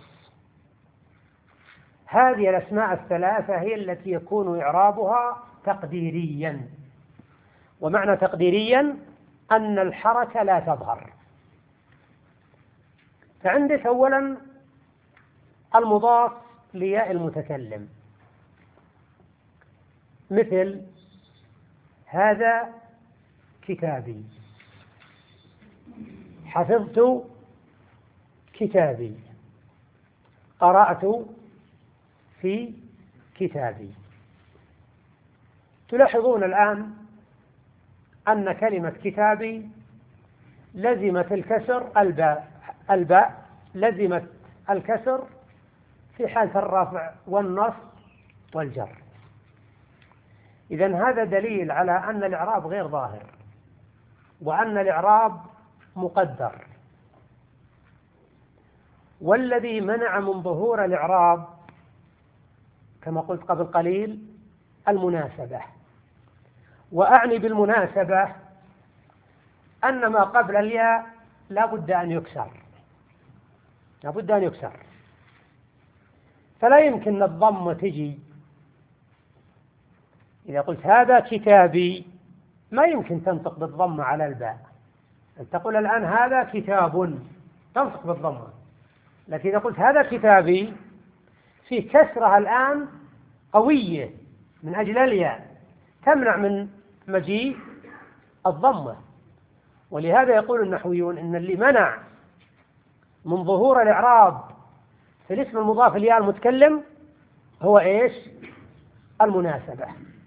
هذه الأسماء الثلاثة هي التي يكون إعرابها تقديريا. ومعنى تقديريا أن الحركة لا تظهر. فعندك أولا المضاف لياء المتكلم، مثل هذا كتابي، حفظت كتابي، قرأت في كتابي. تلاحظون الآن أن كلمة كتابي لزمت الكسر الباء الباء لزمت الكسر في حالة الرفع والنصب والجر. إذن هذا دليل على أن الإعراب غير ظاهر، وأن الإعراب مقدر. والذي منع من ظهور الإعراب كما قلت قبل قليل المناسبة. وأعني بالمناسبة أن ما قبل الياء لا بد أن يكسر، لا بد أن يكسر. فلا يمكن الضمة تجي. إذا قلت هذا كتابي ما يمكن تنطق بالضمة على الباء. أن تقول الآن هذا كتاب تنطق بالضمة، لكن إذا قلت هذا كتابي في كسرها الآن قوية من أجل الياء تمنع من مجيء الضمة. ولهذا يقول النحويون إن اللي منع من ظهور الإعراب في الاسم المضاف لياء المتكلم هو إيش؟ المناسبة.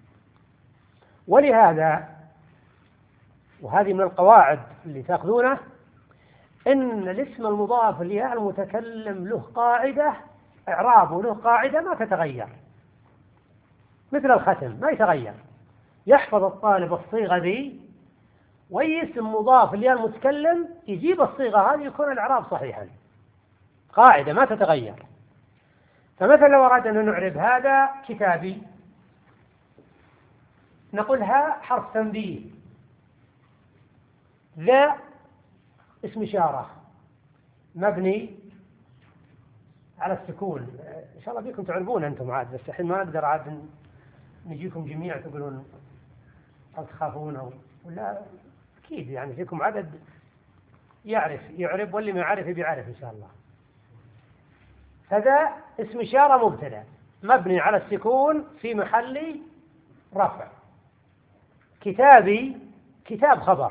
ولهذا، وهذه من القواعد اللي تأخذونه، إن الاسم المضاف لياء المتكلم له قاعدة إعرابه له قاعدة ما تتغير، مثل الختم ما يتغير. يحفظ الطالب الصيغة ذي، وأي اسم مضاف لياء المتكلم يجيب الصيغة هذه يكون الإعراب صحيحا، قاعدة ما تتغير. فمثلا لو أردنا أن نعرب هذا كتابي، نقولها حرف تنبيه، ذا اسم إشارة مبني على السكون. إن شاء الله بيكم تعرفون أنتم عاد، بس الحين ما نقدر عاد نجيكم جميع تقولون أو تخافون أو ولا، أكيد يعني فيكم عدد يعرف يعرب، واللي ما يعرف بيعرف إن شاء الله. هذا اسم إشارة مبتدأ مبني على السكون في محل رفع. كتابي، كتاب خبر،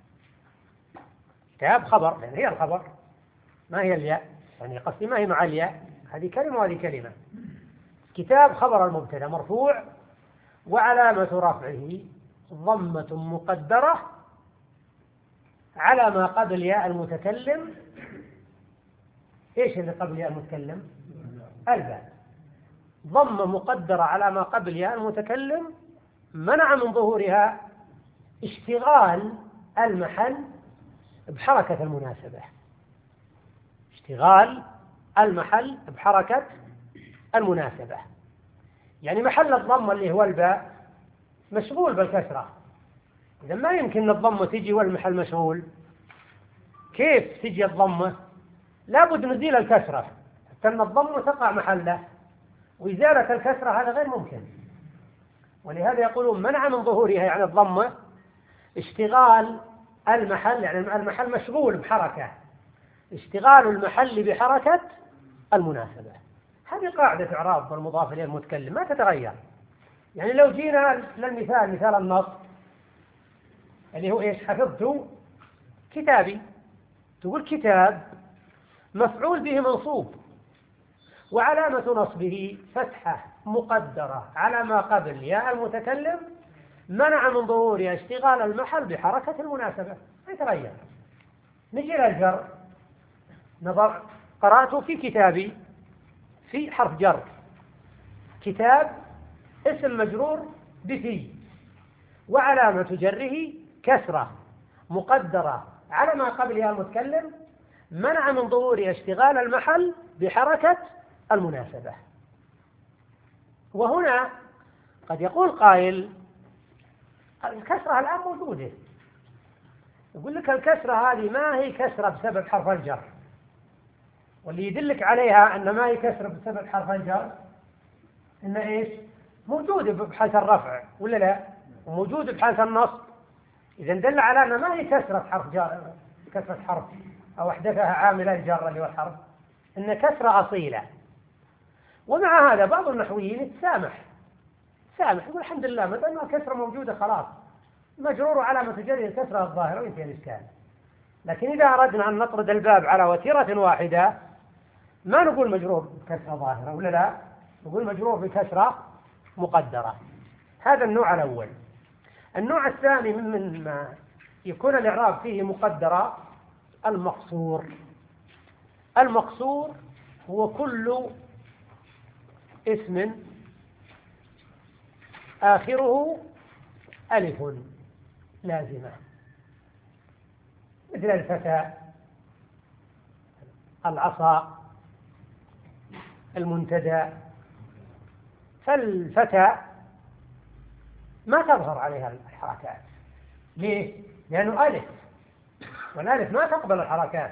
كتاب خبر يعني هي الخبر ما هي الياء، يعني قصدي ما هي مع الياء، هذه كلمة وهذه كلمة. كتاب خبر المبتدأ مرفوع وعلامة رفعه ضمة مقدرة على ما قبل ياء المتكلم. ايش اللي قبل ياء المتكلم؟ الباء. ضمة مقدرة على ما قبل ياء المتكلم منع من ظهورها اشتغال المحل بحركة المناسبة. اشتغال المحل بحركة المناسبة، يعني محل الضمة اللي هو الباء مشغول بالكسرة، إذا ما يمكن الضمة تجي والمحل مشغول. كيف تجي الضمة؟ لابد نزيل الكسرة حتى أن الضمة تقع محله، وإزالة الكسرة هذا غير ممكن. ولهذا يقولون منع من ظهورها يعني الضمة اشتغال المحل، يعني المحل مشغول بحركة، اشتغال المحل بحركة المناسبة. هذه قاعدة إعراب المضاف إليه المتكلم ما تتغير. يعني لو جينا للمثال، مثال النص اللي هو إيش؟ حفظت كتابي، تقول كتاب مفعول به منصوب وعلامة نصبه فتحة مقدرة على ما قبل ياء المتكلم منع من ظهورها اشتغال المحل بحركة المناسبة ما يتغير. نجي للجر، نضع قرأت في كتابي في حرف جر، كتاب اسم مجرور بفي وعلامة جره كسرة مقدرة على ما قبل ياء المتكلم منع من ظهورها اشتغال المحل بحركة المناسبة. وهنا قد يقول قائل الكسرة الآن موجودة، يقول لك الكسرة هذه ما هي كسرة بسبب حرف الجر، واللي يدلك عليها أن ما هي كسرة بسبب حرف الجر إن إيش؟ موجودة بحالة الرفع ولا لا؟ وموجودة بحالة النصب. إذا دل على أن ما هي كسرة حرف جر، كسرة حرف أو أحدثها عامل الجر اللي هو الحرف، إن كسرة أصيلة. ومع هذا بعض النحويين يتسامح، سامح يقول الحمد لله ما دام الكسرة موجودة خلاص مجرور علامة جره الكسرة الظاهرة وينتهي الإشكال. لكن إذا أردنا أن نطرد الباب على وتيرة واحدة ما نقول مجرور بكسرة ظاهرة ولا لا، نقول مجرور بكسرة مقدرة. هذا النوع الأول. النوع الثاني من ما يكون الإعراب فيه مقدرة المقصور. المقصور هو كل اسم آخره ألف لازمة، مثل الفتى، العصا، المنتدى. فالفتى ما تظهر عليها الحركات، ليه؟ لأنه ألف، والألف ما تقبل الحركات.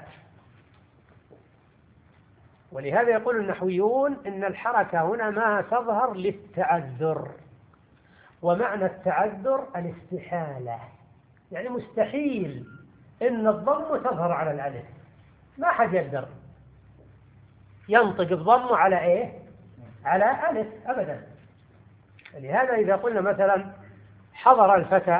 ولهذا يقول النحويون إن الحركة هنا ما تظهر للتعذر، ومعنى التعذر الاستحالة، يعني مستحيل إن الضم تظهر على الألف، ما حد يقدر ينطق الضم على إيه؟ على ألف أبدا. لهذا إذا قلنا مثلا حضر الفتى،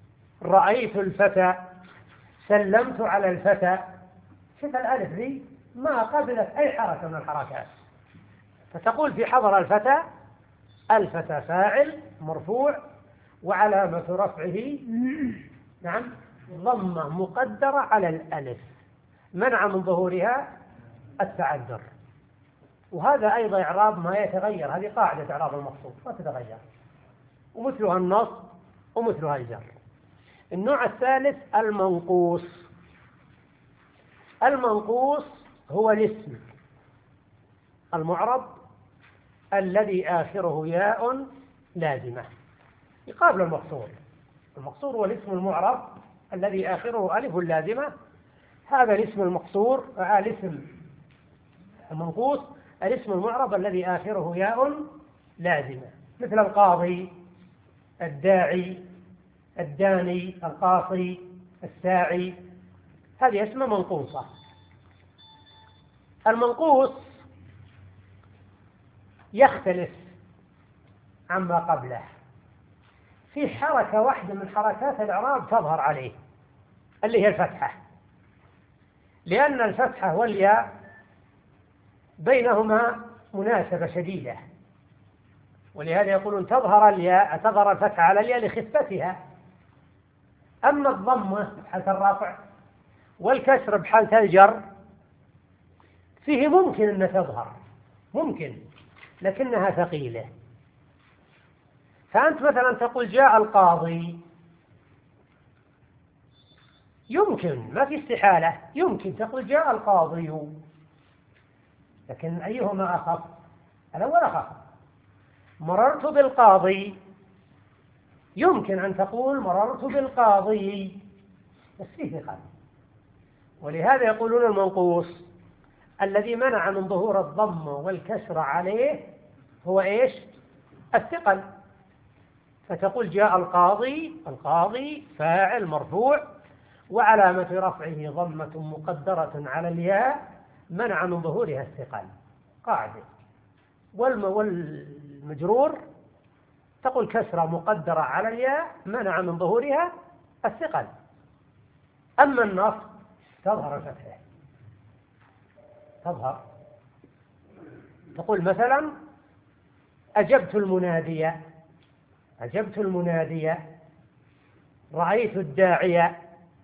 رأيت الفتى، سلمت على الفتى، شوف الألف ذي ما قبلت أي حركة من الحركات، فتقول في حضر الفتى الفتى فاعل مرفوع وعلامة رفعه نعم ضمة مقدرة على الألف منع من ظهورها التعذر. وهذا أيضا إعراب ما يتغير، هذه قاعدة إعراب المقصود ما تتغير، ومثلها النصب ومثلها الجر. النوع الثالث المنقوص. المنقوص هو الاسم المعرب الذي آخره ياء لازمة يقابل المقصور. المقصور هو الاسم المعرب الذي آخره ألف لازمة، هذا الاسم المقصور آه الاسم المنقوص الاسم المعرب الذي آخره ياء لازمة، مثل القاضي، الداعي، الداني، القاصي، الساعي، هذه اسمها منقوصة. المنقوص يختلف عما قبله في حركة واحدة من حركات الإعراب تظهر عليه اللي هي الفتحة، لأن الفتحة والياء بينهما مناسبة شديدة، ولهذا يقولون تظهر الياء تظهر الفتحة على الياء لخفتها. أما الضمة بحالة الرفع والكسر بحالة الجر فيه ممكن أن تظهر ممكن لكنها ثقيلة. فأنت مثلا تقول جاء القاضي، يمكن ما في استحالة يمكن تقول جاء القاضي، لكن أيهما أخف؟ الأول أخف. مررت بالقاضي يمكن أن تقول مررت بالقاضي بس فيه ثقل. ولهذا يقولون المنقوص الذي منع من ظهور الضم والكسر عليه هو إيش؟ الثقل. فتقول جاء القاضي، القاضي فاعل مرفوع وعلامة رفعه ضمة مقدرة على الياء منع من ظهورها الثقل قاعدة. والمجرور تقول كسرة مقدرة على الياء منع من ظهورها الثقل. أما النصب تظهر الفتحة تظهر، تقول مثلا أجبت المنادية، أجبت المنادية، رأيت الداعية.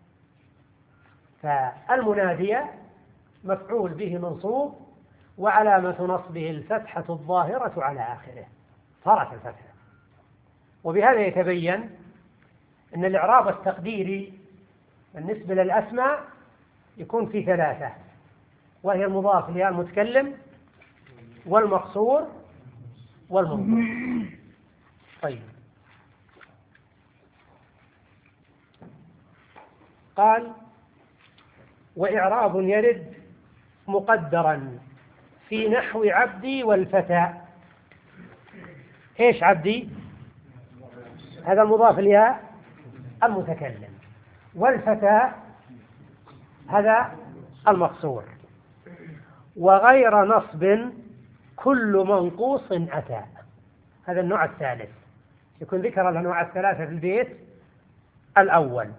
فالمنادية مفعول به منصوب وعلامة نصبه الفتحة الظاهرة على آخره صارت الفتحة. وبهذا يتبين أن الإعراب التقديري بالنسبة للأسماء يكون في ثلاثة، وهي المضاف إلى المتكلم والمقصور والمنقوص. طيب قال وإعراب يرد مقدرا في نحو عبدي والفتى. إيش عبدي؟ هذا المضاف إلى المتكلم، والفتى هذا المقصور. وغير نصب كل منقوص أتى، هذا النوع الثالث. يكون ذكر الأنواع الثلاثة في البيت الأول.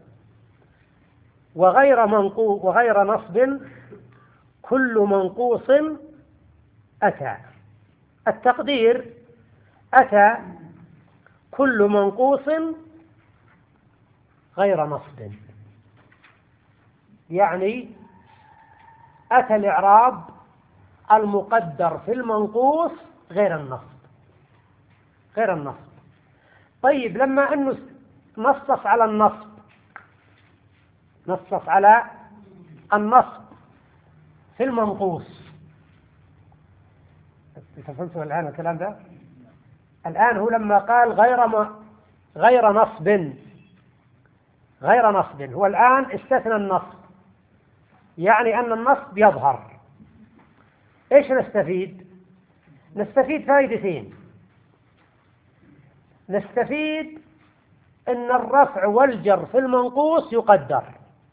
وغير منقوص وغير نصب كل منقوص أتى. التقدير أتى كل منقوص غير نصب، يعني أتى الإعراب المقدر في المنقوص غير النصب غير النصب. طيب لما أنه نصص على النصب نصص على النصب في المنقوص، فهمتوا الآن الكلام ده؟ الآن هو لما قال غير ما غير نصب غير نصب هو الآن استثنى النصب، يعني أن النصب يظهر. إيش نستفيد؟ نستفيد فائدتين. نستفيد أن الرفع والجر في المنقوص يقدر،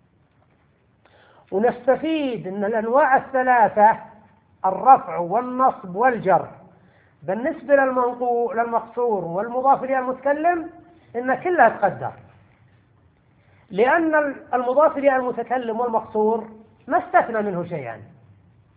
ونستفيد أن الأنواع الثلاثة الرفع والنصب والجر بالنسبة للمقصور والمضاف إليه المتكلم إن كلها تقدر، لأن المضاف إليه المتكلم والمقصور ما استثنى منه شيئا،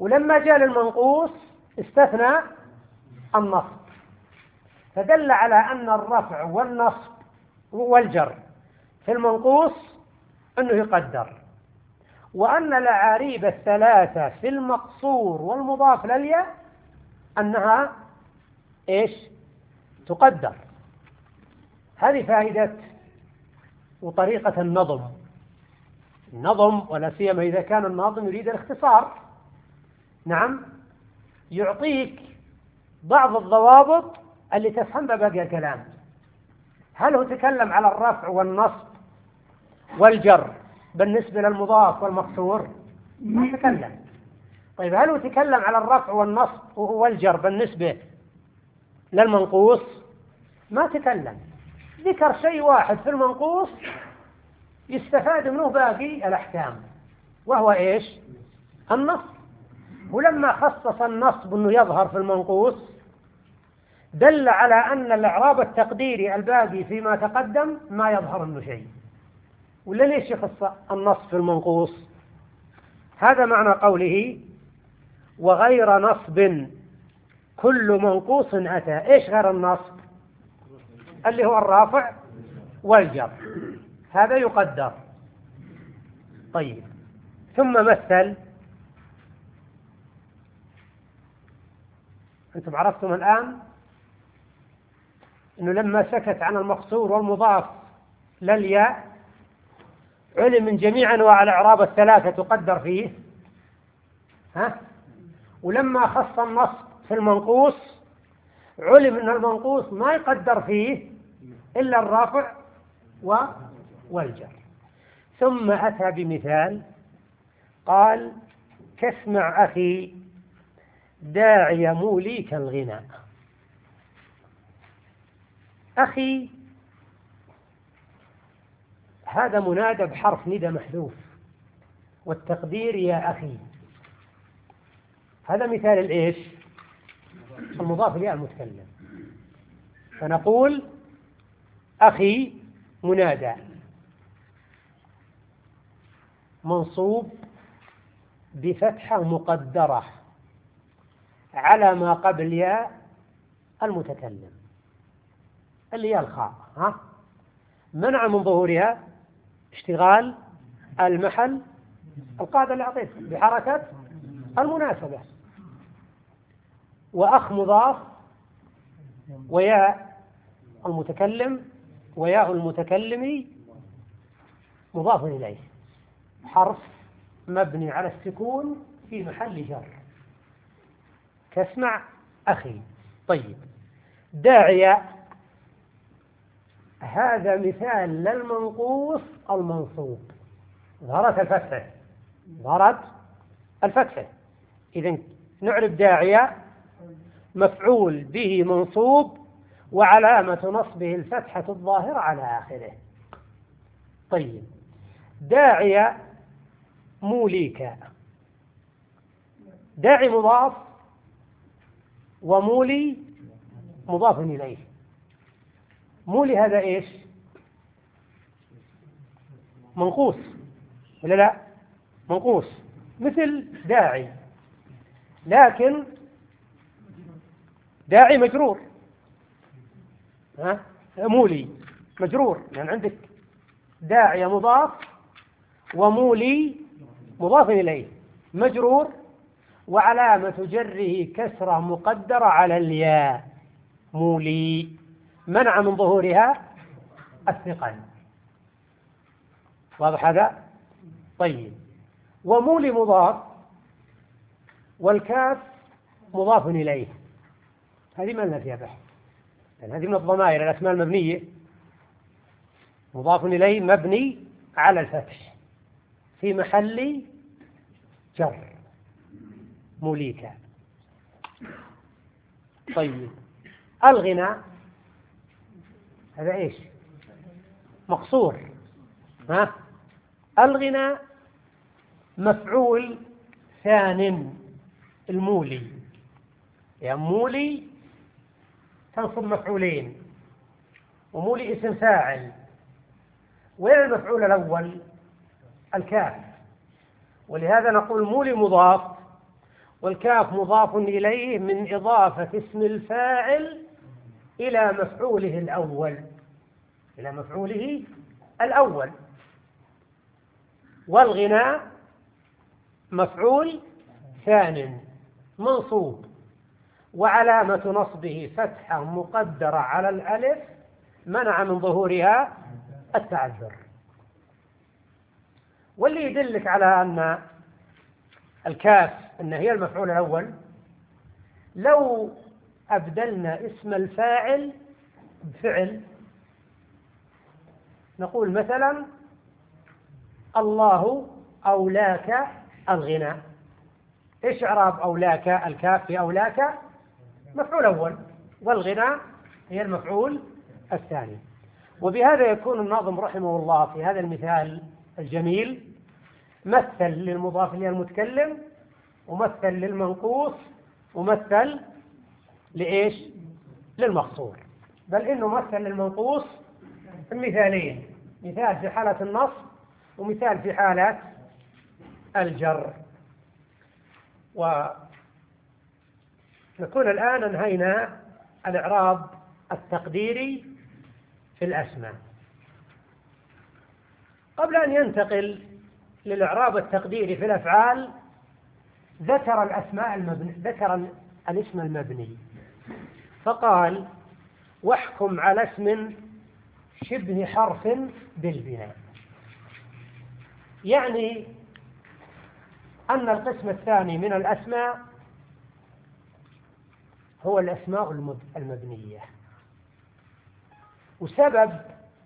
ولما جاء للمنقوص استثنى النصب، فدل على أن الرفع والنصب والجر في المنقوص أنه يقدر، وأن الأعاريب الثلاثة في المقصور والمضاف للياء أنها إيش؟ تقدر. هذه فائدة وطريقة النظم النظم ولا سيما إذا كان الناظم يريد الاختصار. نعم، يعطيك بعض الضوابط اللي تفهم باقي الكلام. هل هو تكلم على الرفع والنصب والجر بالنسبة للمضاف والمقصور؟ ما تكلم. طيب هل هو تكلم على الرفع والنصب والجر بالنسبة للمنقوص؟ ما تكلم. ذكر شيء واحد في المنقوص يستفاد منه باقي الأحكام، وهو إيش؟ النصب. ولما خصص النصب أنه يظهر في المنقوص دل على أن الإعراب التقديري الباقي فيما تقدم ما يظهر منه شيء. ولا ليش يخص النصب في المنقوص؟ هذا معنى قوله وغير نصب كل منقوص أتى. إيش غير النصب؟ اللي هو الرافع والجر، هذا يقدر. طيب، ثم مثل. أنتم عرفتم الآن أنه لما سكت عن المقصور والمضاف للياء علم من جميع أنواع الإعراب الثلاثة تقدر فيه، ها؟ ولما خص النصب في المنقوص علم أن المنقوص ما يقدر فيه إلا الرافع والجر. ثم أتى بمثال قال كاسمع أخي داعي موليك الغنى. أخي هذا منادى بحرف ندى محذوف، والتقدير يا أخي. هذا مثال الإيش؟ المضاف إليه المتكلم. فنقول أخي منادى منصوب بفتحة مقدرة على ما قبل يا المتكلم اللي هي الخاء، ها؟ منع من ظهورها اشتغال المحل، القاعدة اللي أعطيتها بحركة المناسبة. وأخ مضاف وياء المتكلم وياء المتكلم مضاف إليه، حرف مبني على السكون في محل جر. كاسمع أخي. طيب، داعية هذا مثال للمنقوص المنصوب، ظهرت الفتحة ظهرت الفتحة إذن نعرف داعية مفعول به منصوب وعلامة نصبه الفتحة الظاهرة على آخره. طيب، داعية موليك، داعي مضاف ومولي مضاف إليه. مولي هذا إيش؟ منقوص ولا لا؟ منقوص مثل داعي، لكن داعي مجرور، ها؟ مولي مجرور، يعني عندك داعي مضاف ومولي مضاف إليه مجرور، وعلامة جره كسرة مقدرة على الياء، مولي، منع من ظهورها الثقل. واضح هذا؟ طيب، ومولي مضاف والكاف مضاف إليه، هذه ما لنا فيها بحث، يعني هذه من الضمائر الأسماء المبنية، مضاف إليه مبني على الفتح في محل جر، موليك. طيب، الغنى هذا إيش؟ مقصور، ها؟ الغنى مفعول ثان المولي، يعني مولي تنصب مفعولين، ومولي اسم فاعل. وين المفعول الأول؟ الكاف، ولهذا نقول مولي مضاف والكاف مضاف إليه من إضافة اسم الفاعل إلى مفعوله الأول إلى مفعوله الأول. والغناء مفعول ثان منصوب، وعلامة نصبه فتحة مقدرة على الألف منع من ظهورها التعذر. واللي يدلك على أن الكاف أن هي المفعول الأول، لو أبدلنا اسم الفاعل بفعل، نقول مثلا الله أولاك الغنى. إيش إعراب أولاك؟ الكاف في أولاك مفعول أول، والغنى هي المفعول الثاني. وبهذا يكون الناظم رحمه الله في هذا المثال الجميل مثل للمضاف إليه المتكلم، ومثل للمنقوص، ومثل لإيش؟ للمقصور. بل إنه مثل للمنقوص مثالين، مثال في حالة النصب ومثال في حالة الجر. ونكون الآن انهينا الإعراب التقديري في الأسماء. قبل أن ينتقل للإعراب التقديري في الأفعال، ذكر الأسماء المبني، ذكر الاسم المبني، فقال: واحكم على اسم شبه حرف بالبناء. يعني أن القسم الثاني من الأسماء هو الأسماء المبنية. وسبب،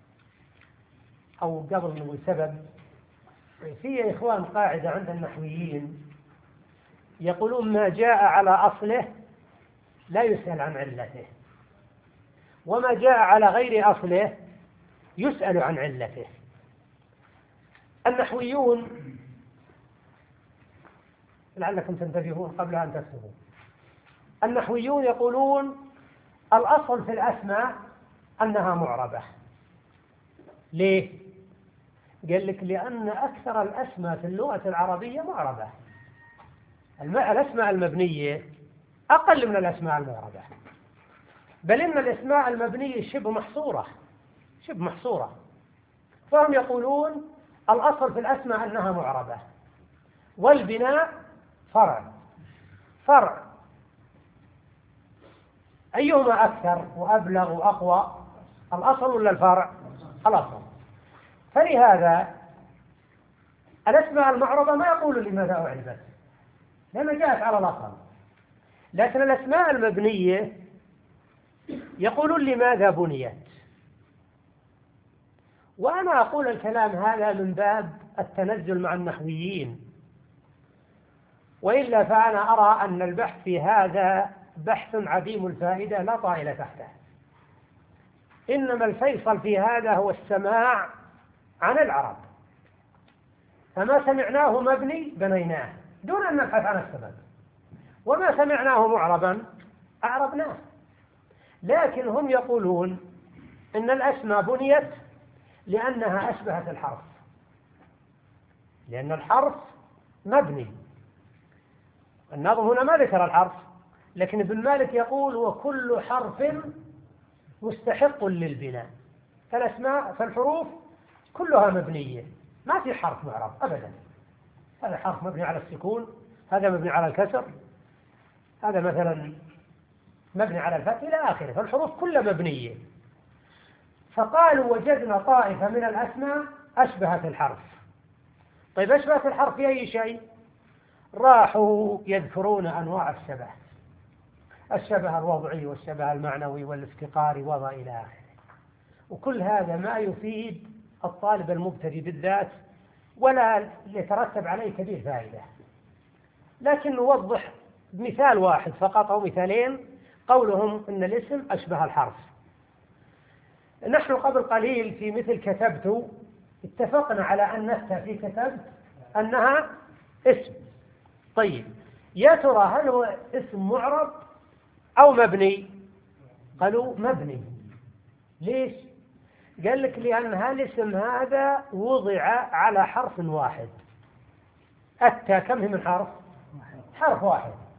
أو قبل نقول سبب، في يا إخوان قاعدة عند النحويين يقولون: ما جاء على أصله لا يسأل عن علته، وما جاء على غير أصله يسأل عن علته. النحويون لعلكم تنتبهون قبل أن تكتبوا، النحويون يقولون الأصل في الأسماء أنها معربة. ليه؟ قال لك: لأن أكثر الأسماء في اللغة العربية معربة. الأسماء المبنية أقل من الأسماء المعربة، بل إن الأسماء المبنية شبه محصورة شبه محصورة فهم يقولون الأصل في الأسماء أنها معربة، والبناء فرع فرع أيهما أكثر وأبلغ وأقوى، الأصل ولا الفرع؟ الأصل. فلهذا الأسماء المعربة ما يقول لماذا أعربت، لأنها جاءت على الأصل. لكن الأسماء المبنية يقولون لماذا بنيت. وأنا أقول الكلام هذا من باب التنزل مع النحويين، وإلا فأنا أرى أن البحث في هذا بحث عديم الفائدة لا طائل تحته. إنما الفيصل في هذا هو السماع عن العرب، فما سمعناه مبني بنيناه دون أن نبحث عن السبب، وما سمعناه معربا أعربناه. لكن هم يقولون إن الأسماء بنيت لأنها أشبهت الحرف، لأن الحرف مبني. الناظم هنا ما ذكر الحرف، لكن ابن مالك يقول: وكل حرف مستحق للبناء. فالأسماء فالحروف كلها مبنية، ما في حرف معرب أبدا. هذا حرف مبني على السكون، هذا مبني على الكسر، هذا مثلا مبني على الفتح إلى آخره. فالحروف كلها مبنية. فقالوا: وجدنا طائفة من الأسماء أشبهت الحرف. طيب أشبهت الحرف في أي شيء؟ راحوا يذكرون أنواع الشبه، الشبه الوضعي والشبه المعنوي والافتقاري وضع إلى آخره. وكل هذا ما يفيد الطالب المبتدئ بالذات ولا يترتب عليه كبير فائدة. لكن نوضح بمثال واحد فقط أو مثالين قولهم إن الاسم أشبه الحرف. نحن قبل قليل في مثل كتبت اتفقنا على أن نفتى في كتبت أنها اسم. طيب يا ترى هل هو اسم معرب أو مبني؟ قالوا مبني. ليش؟ قال لك: لأن هالاسم هذا وضع على حرف واحد. التاء كم هي من حرف؟ حرف واحد.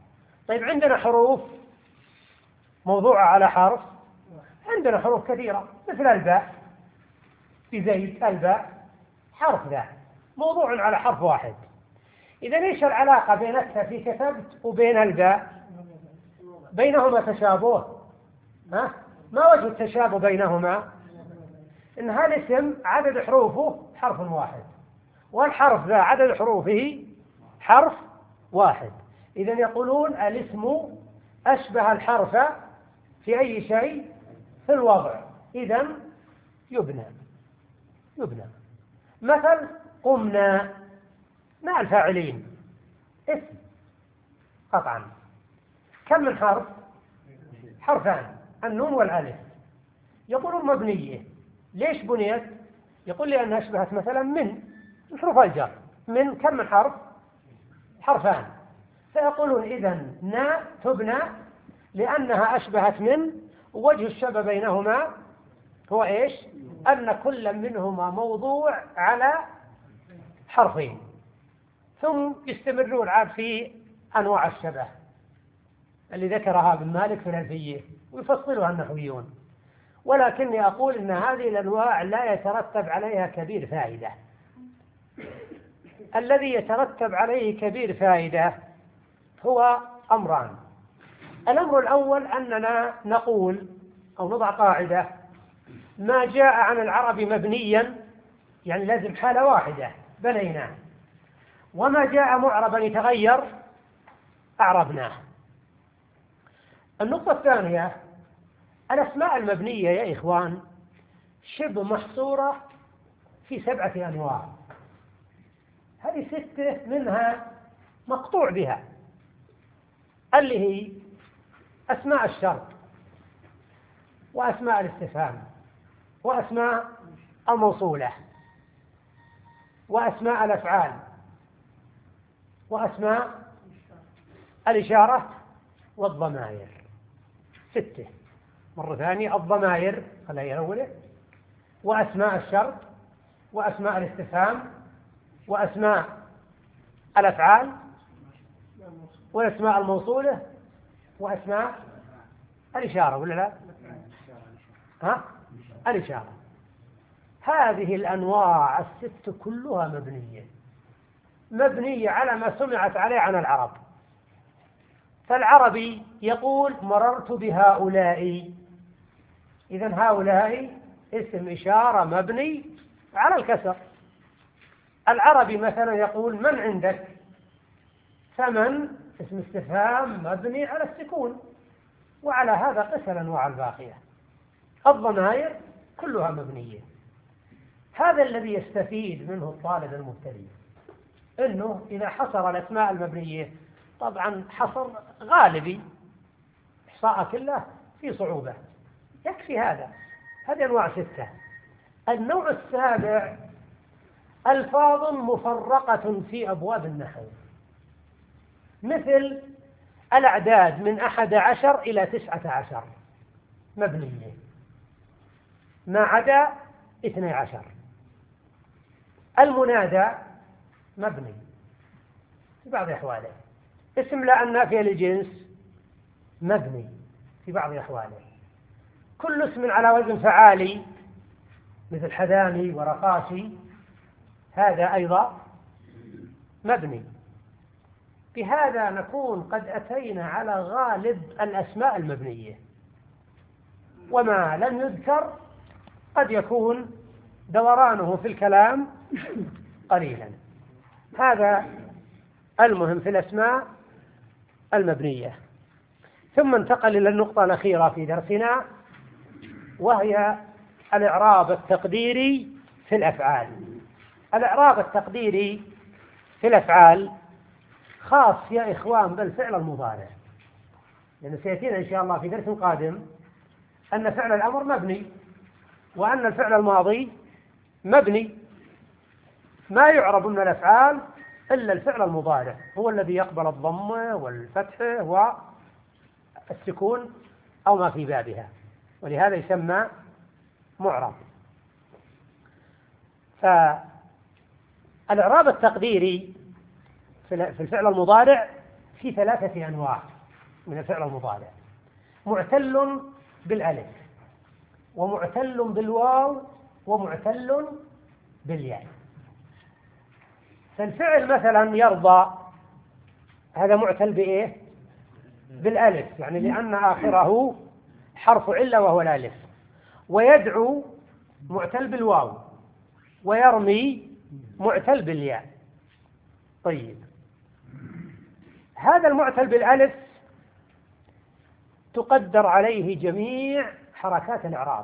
طيب عندنا حروف موضوعة على حرف، عندنا حروف كثيرة مثل الباء في زيد، الباء حرف ذا موضوع على حرف واحد. إذا إيش العلاقة بين التاء في كتبت وبين الباء؟ بينهما تشابه. ها؟ ما وجه التشابه بينهما؟ إن هذا الاسم عدد حروفه حرف واحد، والحرف ذا عدد حروفه حرف واحد. إذن يقولون الاسم أشبه الحرف في أي شيء؟ في الوضع. إذن يبنى يبنى مثل قمنا مع الفاعلين اسم قطعا. كم من حرف؟ حرفان، النون والألف. يقولون مبنية. ليش بنيت؟ يقول لأنها أشبهت مثلا من من حروف الجر. من كم من حرف؟ حرفان. فيقولون إذن نا تبنى لأنها أشبهت من، ووجه الشبه بينهما هو إيش؟ أن كل منهما موضوع على حرفين. ثم يستمرون عاد في أنواع الشبه اللي ذكرها ابن مالك في الألفية ويفصلها النحويون، ولكني أقول إن هذه الأنواع لا يترتب عليها كبير فائدة. الذي يترتب عليه كبير فائدة هو أمران. الأمر الأول أننا نقول أو نضع قاعدة: ما جاء عن العرب مبنيا يعني لازم حالة واحدة بنيناه، وما جاء معربا يتغير أعربناه. النقطة الثانية: الأسماء المبنية يا إخوان شبه محصورة في سبعة أنواع، هذه ستة منها مقطوع بها، اللي هي أسماء الشرط، وأسماء الاستفهام، وأسماء الموصولة، وأسماء الأفعال، وأسماء الإشارة، والضمائر. ستة. مرة ثانية: الضمائر خليها الأولى، وأسماء الشرط، وأسماء الاستفهام، وأسماء الأفعال، والأسماء الموصولة، وأسماء الإشارة. ولا لا؟ ها؟ الإشارة. هذه الأنواع الست كلها مبنية مبنية على ما سمعت عليه عن العرب. فالعربي يقول مررت بهؤلاء، إذن هؤلاء اسم إشارة مبني على الكسر. العربي مثلا يقول من عندك، فمن اسم استفهام مبني على السكون. وعلى هذا قس الأنواع الباقية. الضمائر كلها مبنية. هذا الذي يستفيد منه الطالب المبتدئ، إنه إذا حصر الأسماء المبنية، طبعا حصر غالبي، إحصاء كله في صعوبة، يكفي هذا. هذه أنواع ستة. النوع السابع: ألفاظ مفرقة في أبواب النحو، مثل الأعداد من أحد عشر إلى تسعة عشر مبنية، ما عدا اثني عشر. المنادى مبني في بعض أحواله. اسم لا النافية للجنس مبني في بعض أحواله. كل اسم على وزن فعالي مثل حذامي ورقاشي هذا أيضا مبني. بهذا نكون قد أتينا على غالب الأسماء المبنية، وما لم يذكر قد يكون دورانه في الكلام قليلا. هذا المهم في الأسماء المبنية. ثم انتقل إلى النقطة الأخيرة في درسنا، وهي الإعراب التقديري في الأفعال. الإعراب التقديري في الأفعال خاص يا إخوان بالفعل المضارع، لأن سيأتينا إن شاء الله في درس قادم أن فعل الأمر مبني، وأن الفعل الماضي مبني. ما يعرب من الأفعال إلا الفعل المضارع، هو الذي يقبل الضمة والفتح والسكون أو ما في بابها، ولهذا يسمى معرب. فالإعراب التقديري في الفعل المضارع في ثلاثة أنواع. من الفعل المضارع، معتل بالألف ومعتل بالواو ومعتل بالياء. فالفعل مثلا يرضى هذا معتل بإيه؟ بالألف، يعني لأن آخره حرف علة وهو الألف. ويدعو معتل بالواو، ويرمي معتل بالياء. طيب، هذا المعتل بالألف تقدر عليه جميع حركات الإعراب،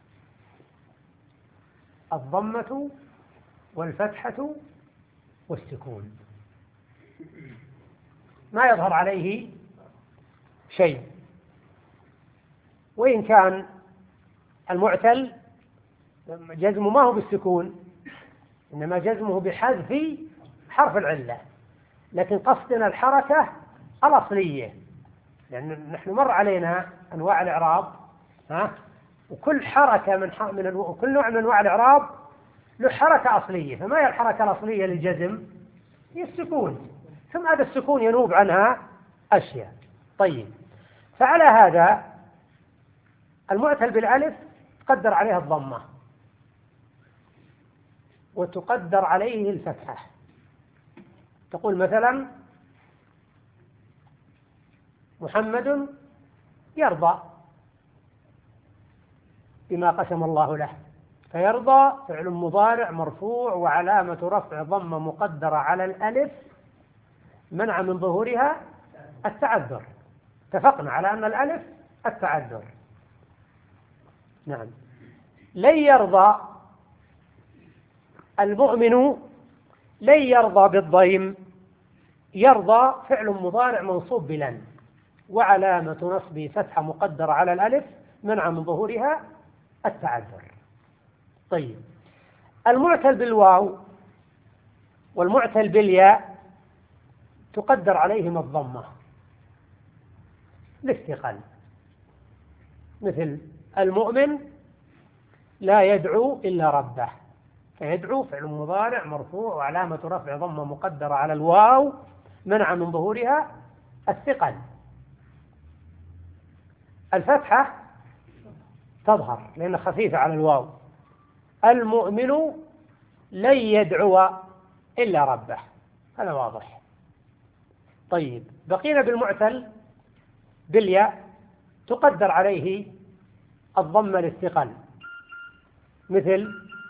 الضمة والفتحة والسكون، ما يظهر عليه شيء. وإن كان المعتل جزمه ما هو بالسكون، إنما جزمه بحذف حرف العلة، لكن قصدنا الحركة الأصلية، لأن نحن مر علينا أنواع الإعراب، ها، وكل حركة من من وكل نوع من أنواع الإعراب له حركة أصلية. فما هي الحركة الأصلية للجزم؟ هي السكون، ثم هذا السكون ينوب عنها أشياء. طيب، فعلى هذا المعتل بالألف تقدر عليها الضمة وتقدر عليه الفتحة. تقول مثلا محمد يرضى بما قسم الله له، فيرضى فعل مضارع مرفوع وعلامة رفع ضمة مقدرة على الألف منع من ظهورها التعذر. اتفقنا على أن الألف التعذر. نعم. لن يرضى المؤمن، لن يرضى بالضيم، يرضى فعل مضارع منصوب بلن وعلامة نصبه فتحة مقدرة على الألف منع من ظهورها التعذر. طيب، المعتل بالواو والمعتل بالياء تقدر عليهما الضمة لاستقل، مثل المؤمن لا يدعو إلا ربه، فيدعو فعل مضارع مرفوع وعلامة رفع ضمة مقدرة على الواو منع من ظهورها الثقل. الفتحة تظهر لأنها خفيفة على الواو. المؤمن لن يدعو إلا ربه، هذا واضح. طيب، بقينا بالمعتل بالياء تقدر عليه الضمة للثقل، مثل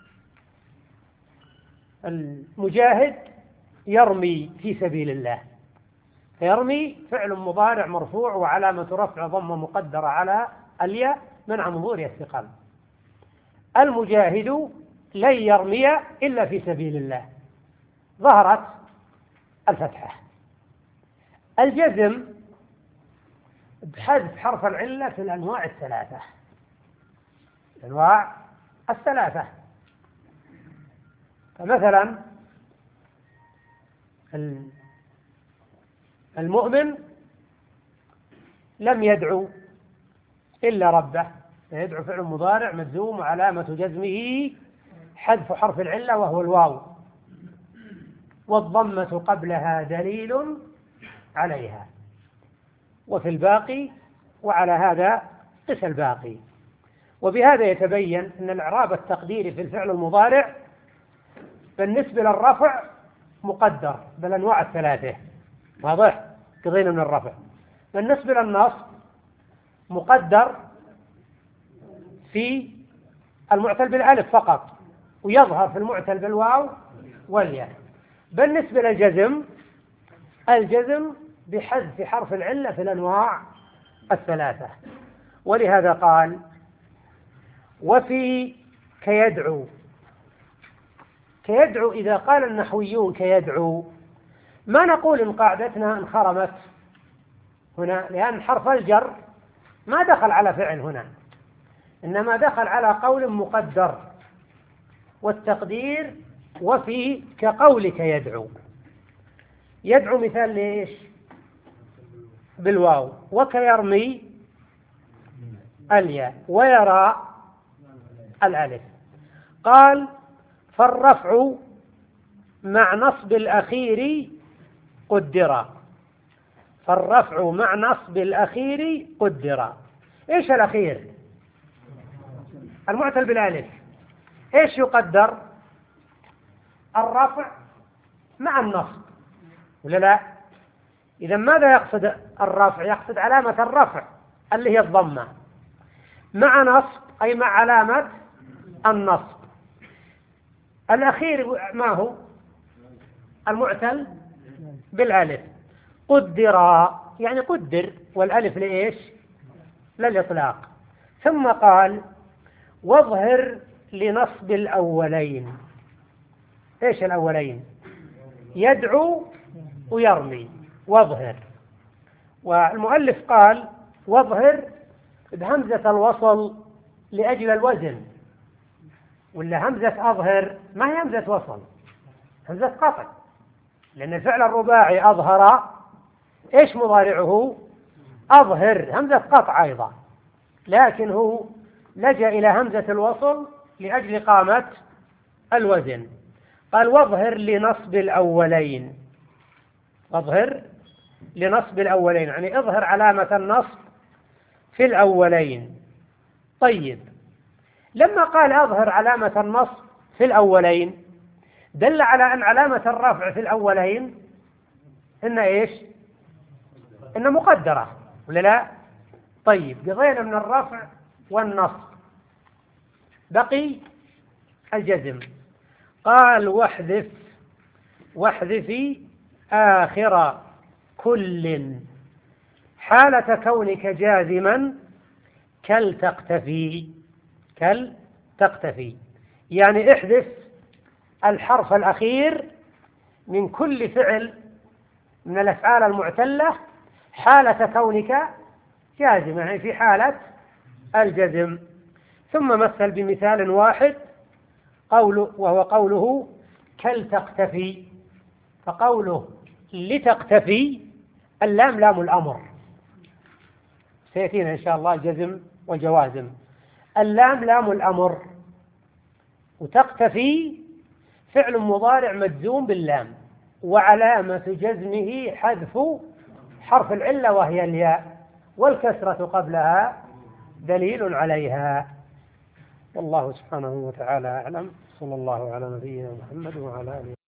المجاهد يرمي في سبيل الله، فيرمي فعل مضارع مرفوع وعلامة رفع ضمة مقدرة على الياء منع من ظهورها الثقل. المجاهد لن يرمي إلا في سبيل الله، ظهرت الفتحة. الجزم بحذف حرف العلة في الأنواع الثلاثة، الأنواع الثلاثة. فمثلا المؤمن لم يدعو إلا ربه، يدعو فعل مضارع مجزوم وعلامة جزمه حذف حرف العلة وهو الواو، والضمة قبلها دليل عليها. وفي الباقي وعلى هذا قس الباقي. وبهذا يتبين أن الإعراب التقديري في الفعل المضارع بالنسبة للرفع مقدر بالأنواع الثلاثة، واضح؟ قضينا من الرفع. بالنسبة للنصب مقدر في المعتل بالألف فقط، ويظهر في المعتل بالواو والياء. بالنسبة للجزم الجزم بحذف حرف العلة في الأنواع الثلاثة. ولهذا قال وفي كيدعو. كيدعو إذا قال النحويون كيدعو ما نقول إن قاعدتنا انخرمت هنا، لأن حرف الجر ما دخل على فعل هنا، إنما دخل على قول مقدر، والتقدير وفي كقولك يدعو. يدعو مثال ليش؟ بالواو. وكيرمي الياء، ويرى الألف. قال فالرفع مع نصب الأخير قدر، فالرفع مع نصب الأخير قدر. إيش الأخير؟ المعتل بالألف. إيش يقدر؟ الرفع مع النصب ولا لا؟ إذا ماذا يقصد الرفع؟ يقصد علامة الرفع اللي هي الضمة، مع نصب أي مع علامة النصب. الأخير ما هو؟ المعتل بالألف. قدر يعني قدر، والألف لإيش؟ للإطلاق. ثم قال واظهر لنصب الأولين. إيش الأولين؟ يدعو ويرمي. واظهر، والمؤلف قال واظهر بهمزة الوصل لأجل الوزن، ولا همزة أظهر ما هي همزة وصل، همزة قطع، لأن الفعل الرباعي أظهر إيش مضارعه؟ أظهر، همزة قطع أيضا، لكن هو لجأ إلى همزة الوصل لأجل قامة الوزن. قال واظهر لنصب الأولين. واظهر لنصب الأولين يعني اظهر علامة النصب في الأولين. طيب، لما قال أظهر علامة النصب في الأولين دل على أن علامة الرفع في الأولين إن إيش؟ إن مقدرة ولا لا؟ طيب، قضينا من الرفع والنصب، بقي الجزم. قال واحذف واحذفي آخر كل حالة كونك جازما كل تقتفي. كل تقتفي يعني احذف الحرف الأخير من كل فعل من الأفعال المعتلة حالة كونك جازما، يعني في حالة الجزم. ثم مثل بمثال واحد قوله وهو قوله كل تقتفي. فقوله لتقتفي اللام لام الأمر، سيأتينا إن شاء الله جزم وجوازم. اللام لام الأمر، وتقتفي فعل مضارع مجزوم باللام، وعلامة جزمه حذف حرف العلة وهي الياء، والكسرة قبلها دليل عليها. والله سبحانه وتعالى أعلم. صلى الله على نبينا محمد وعلى آله.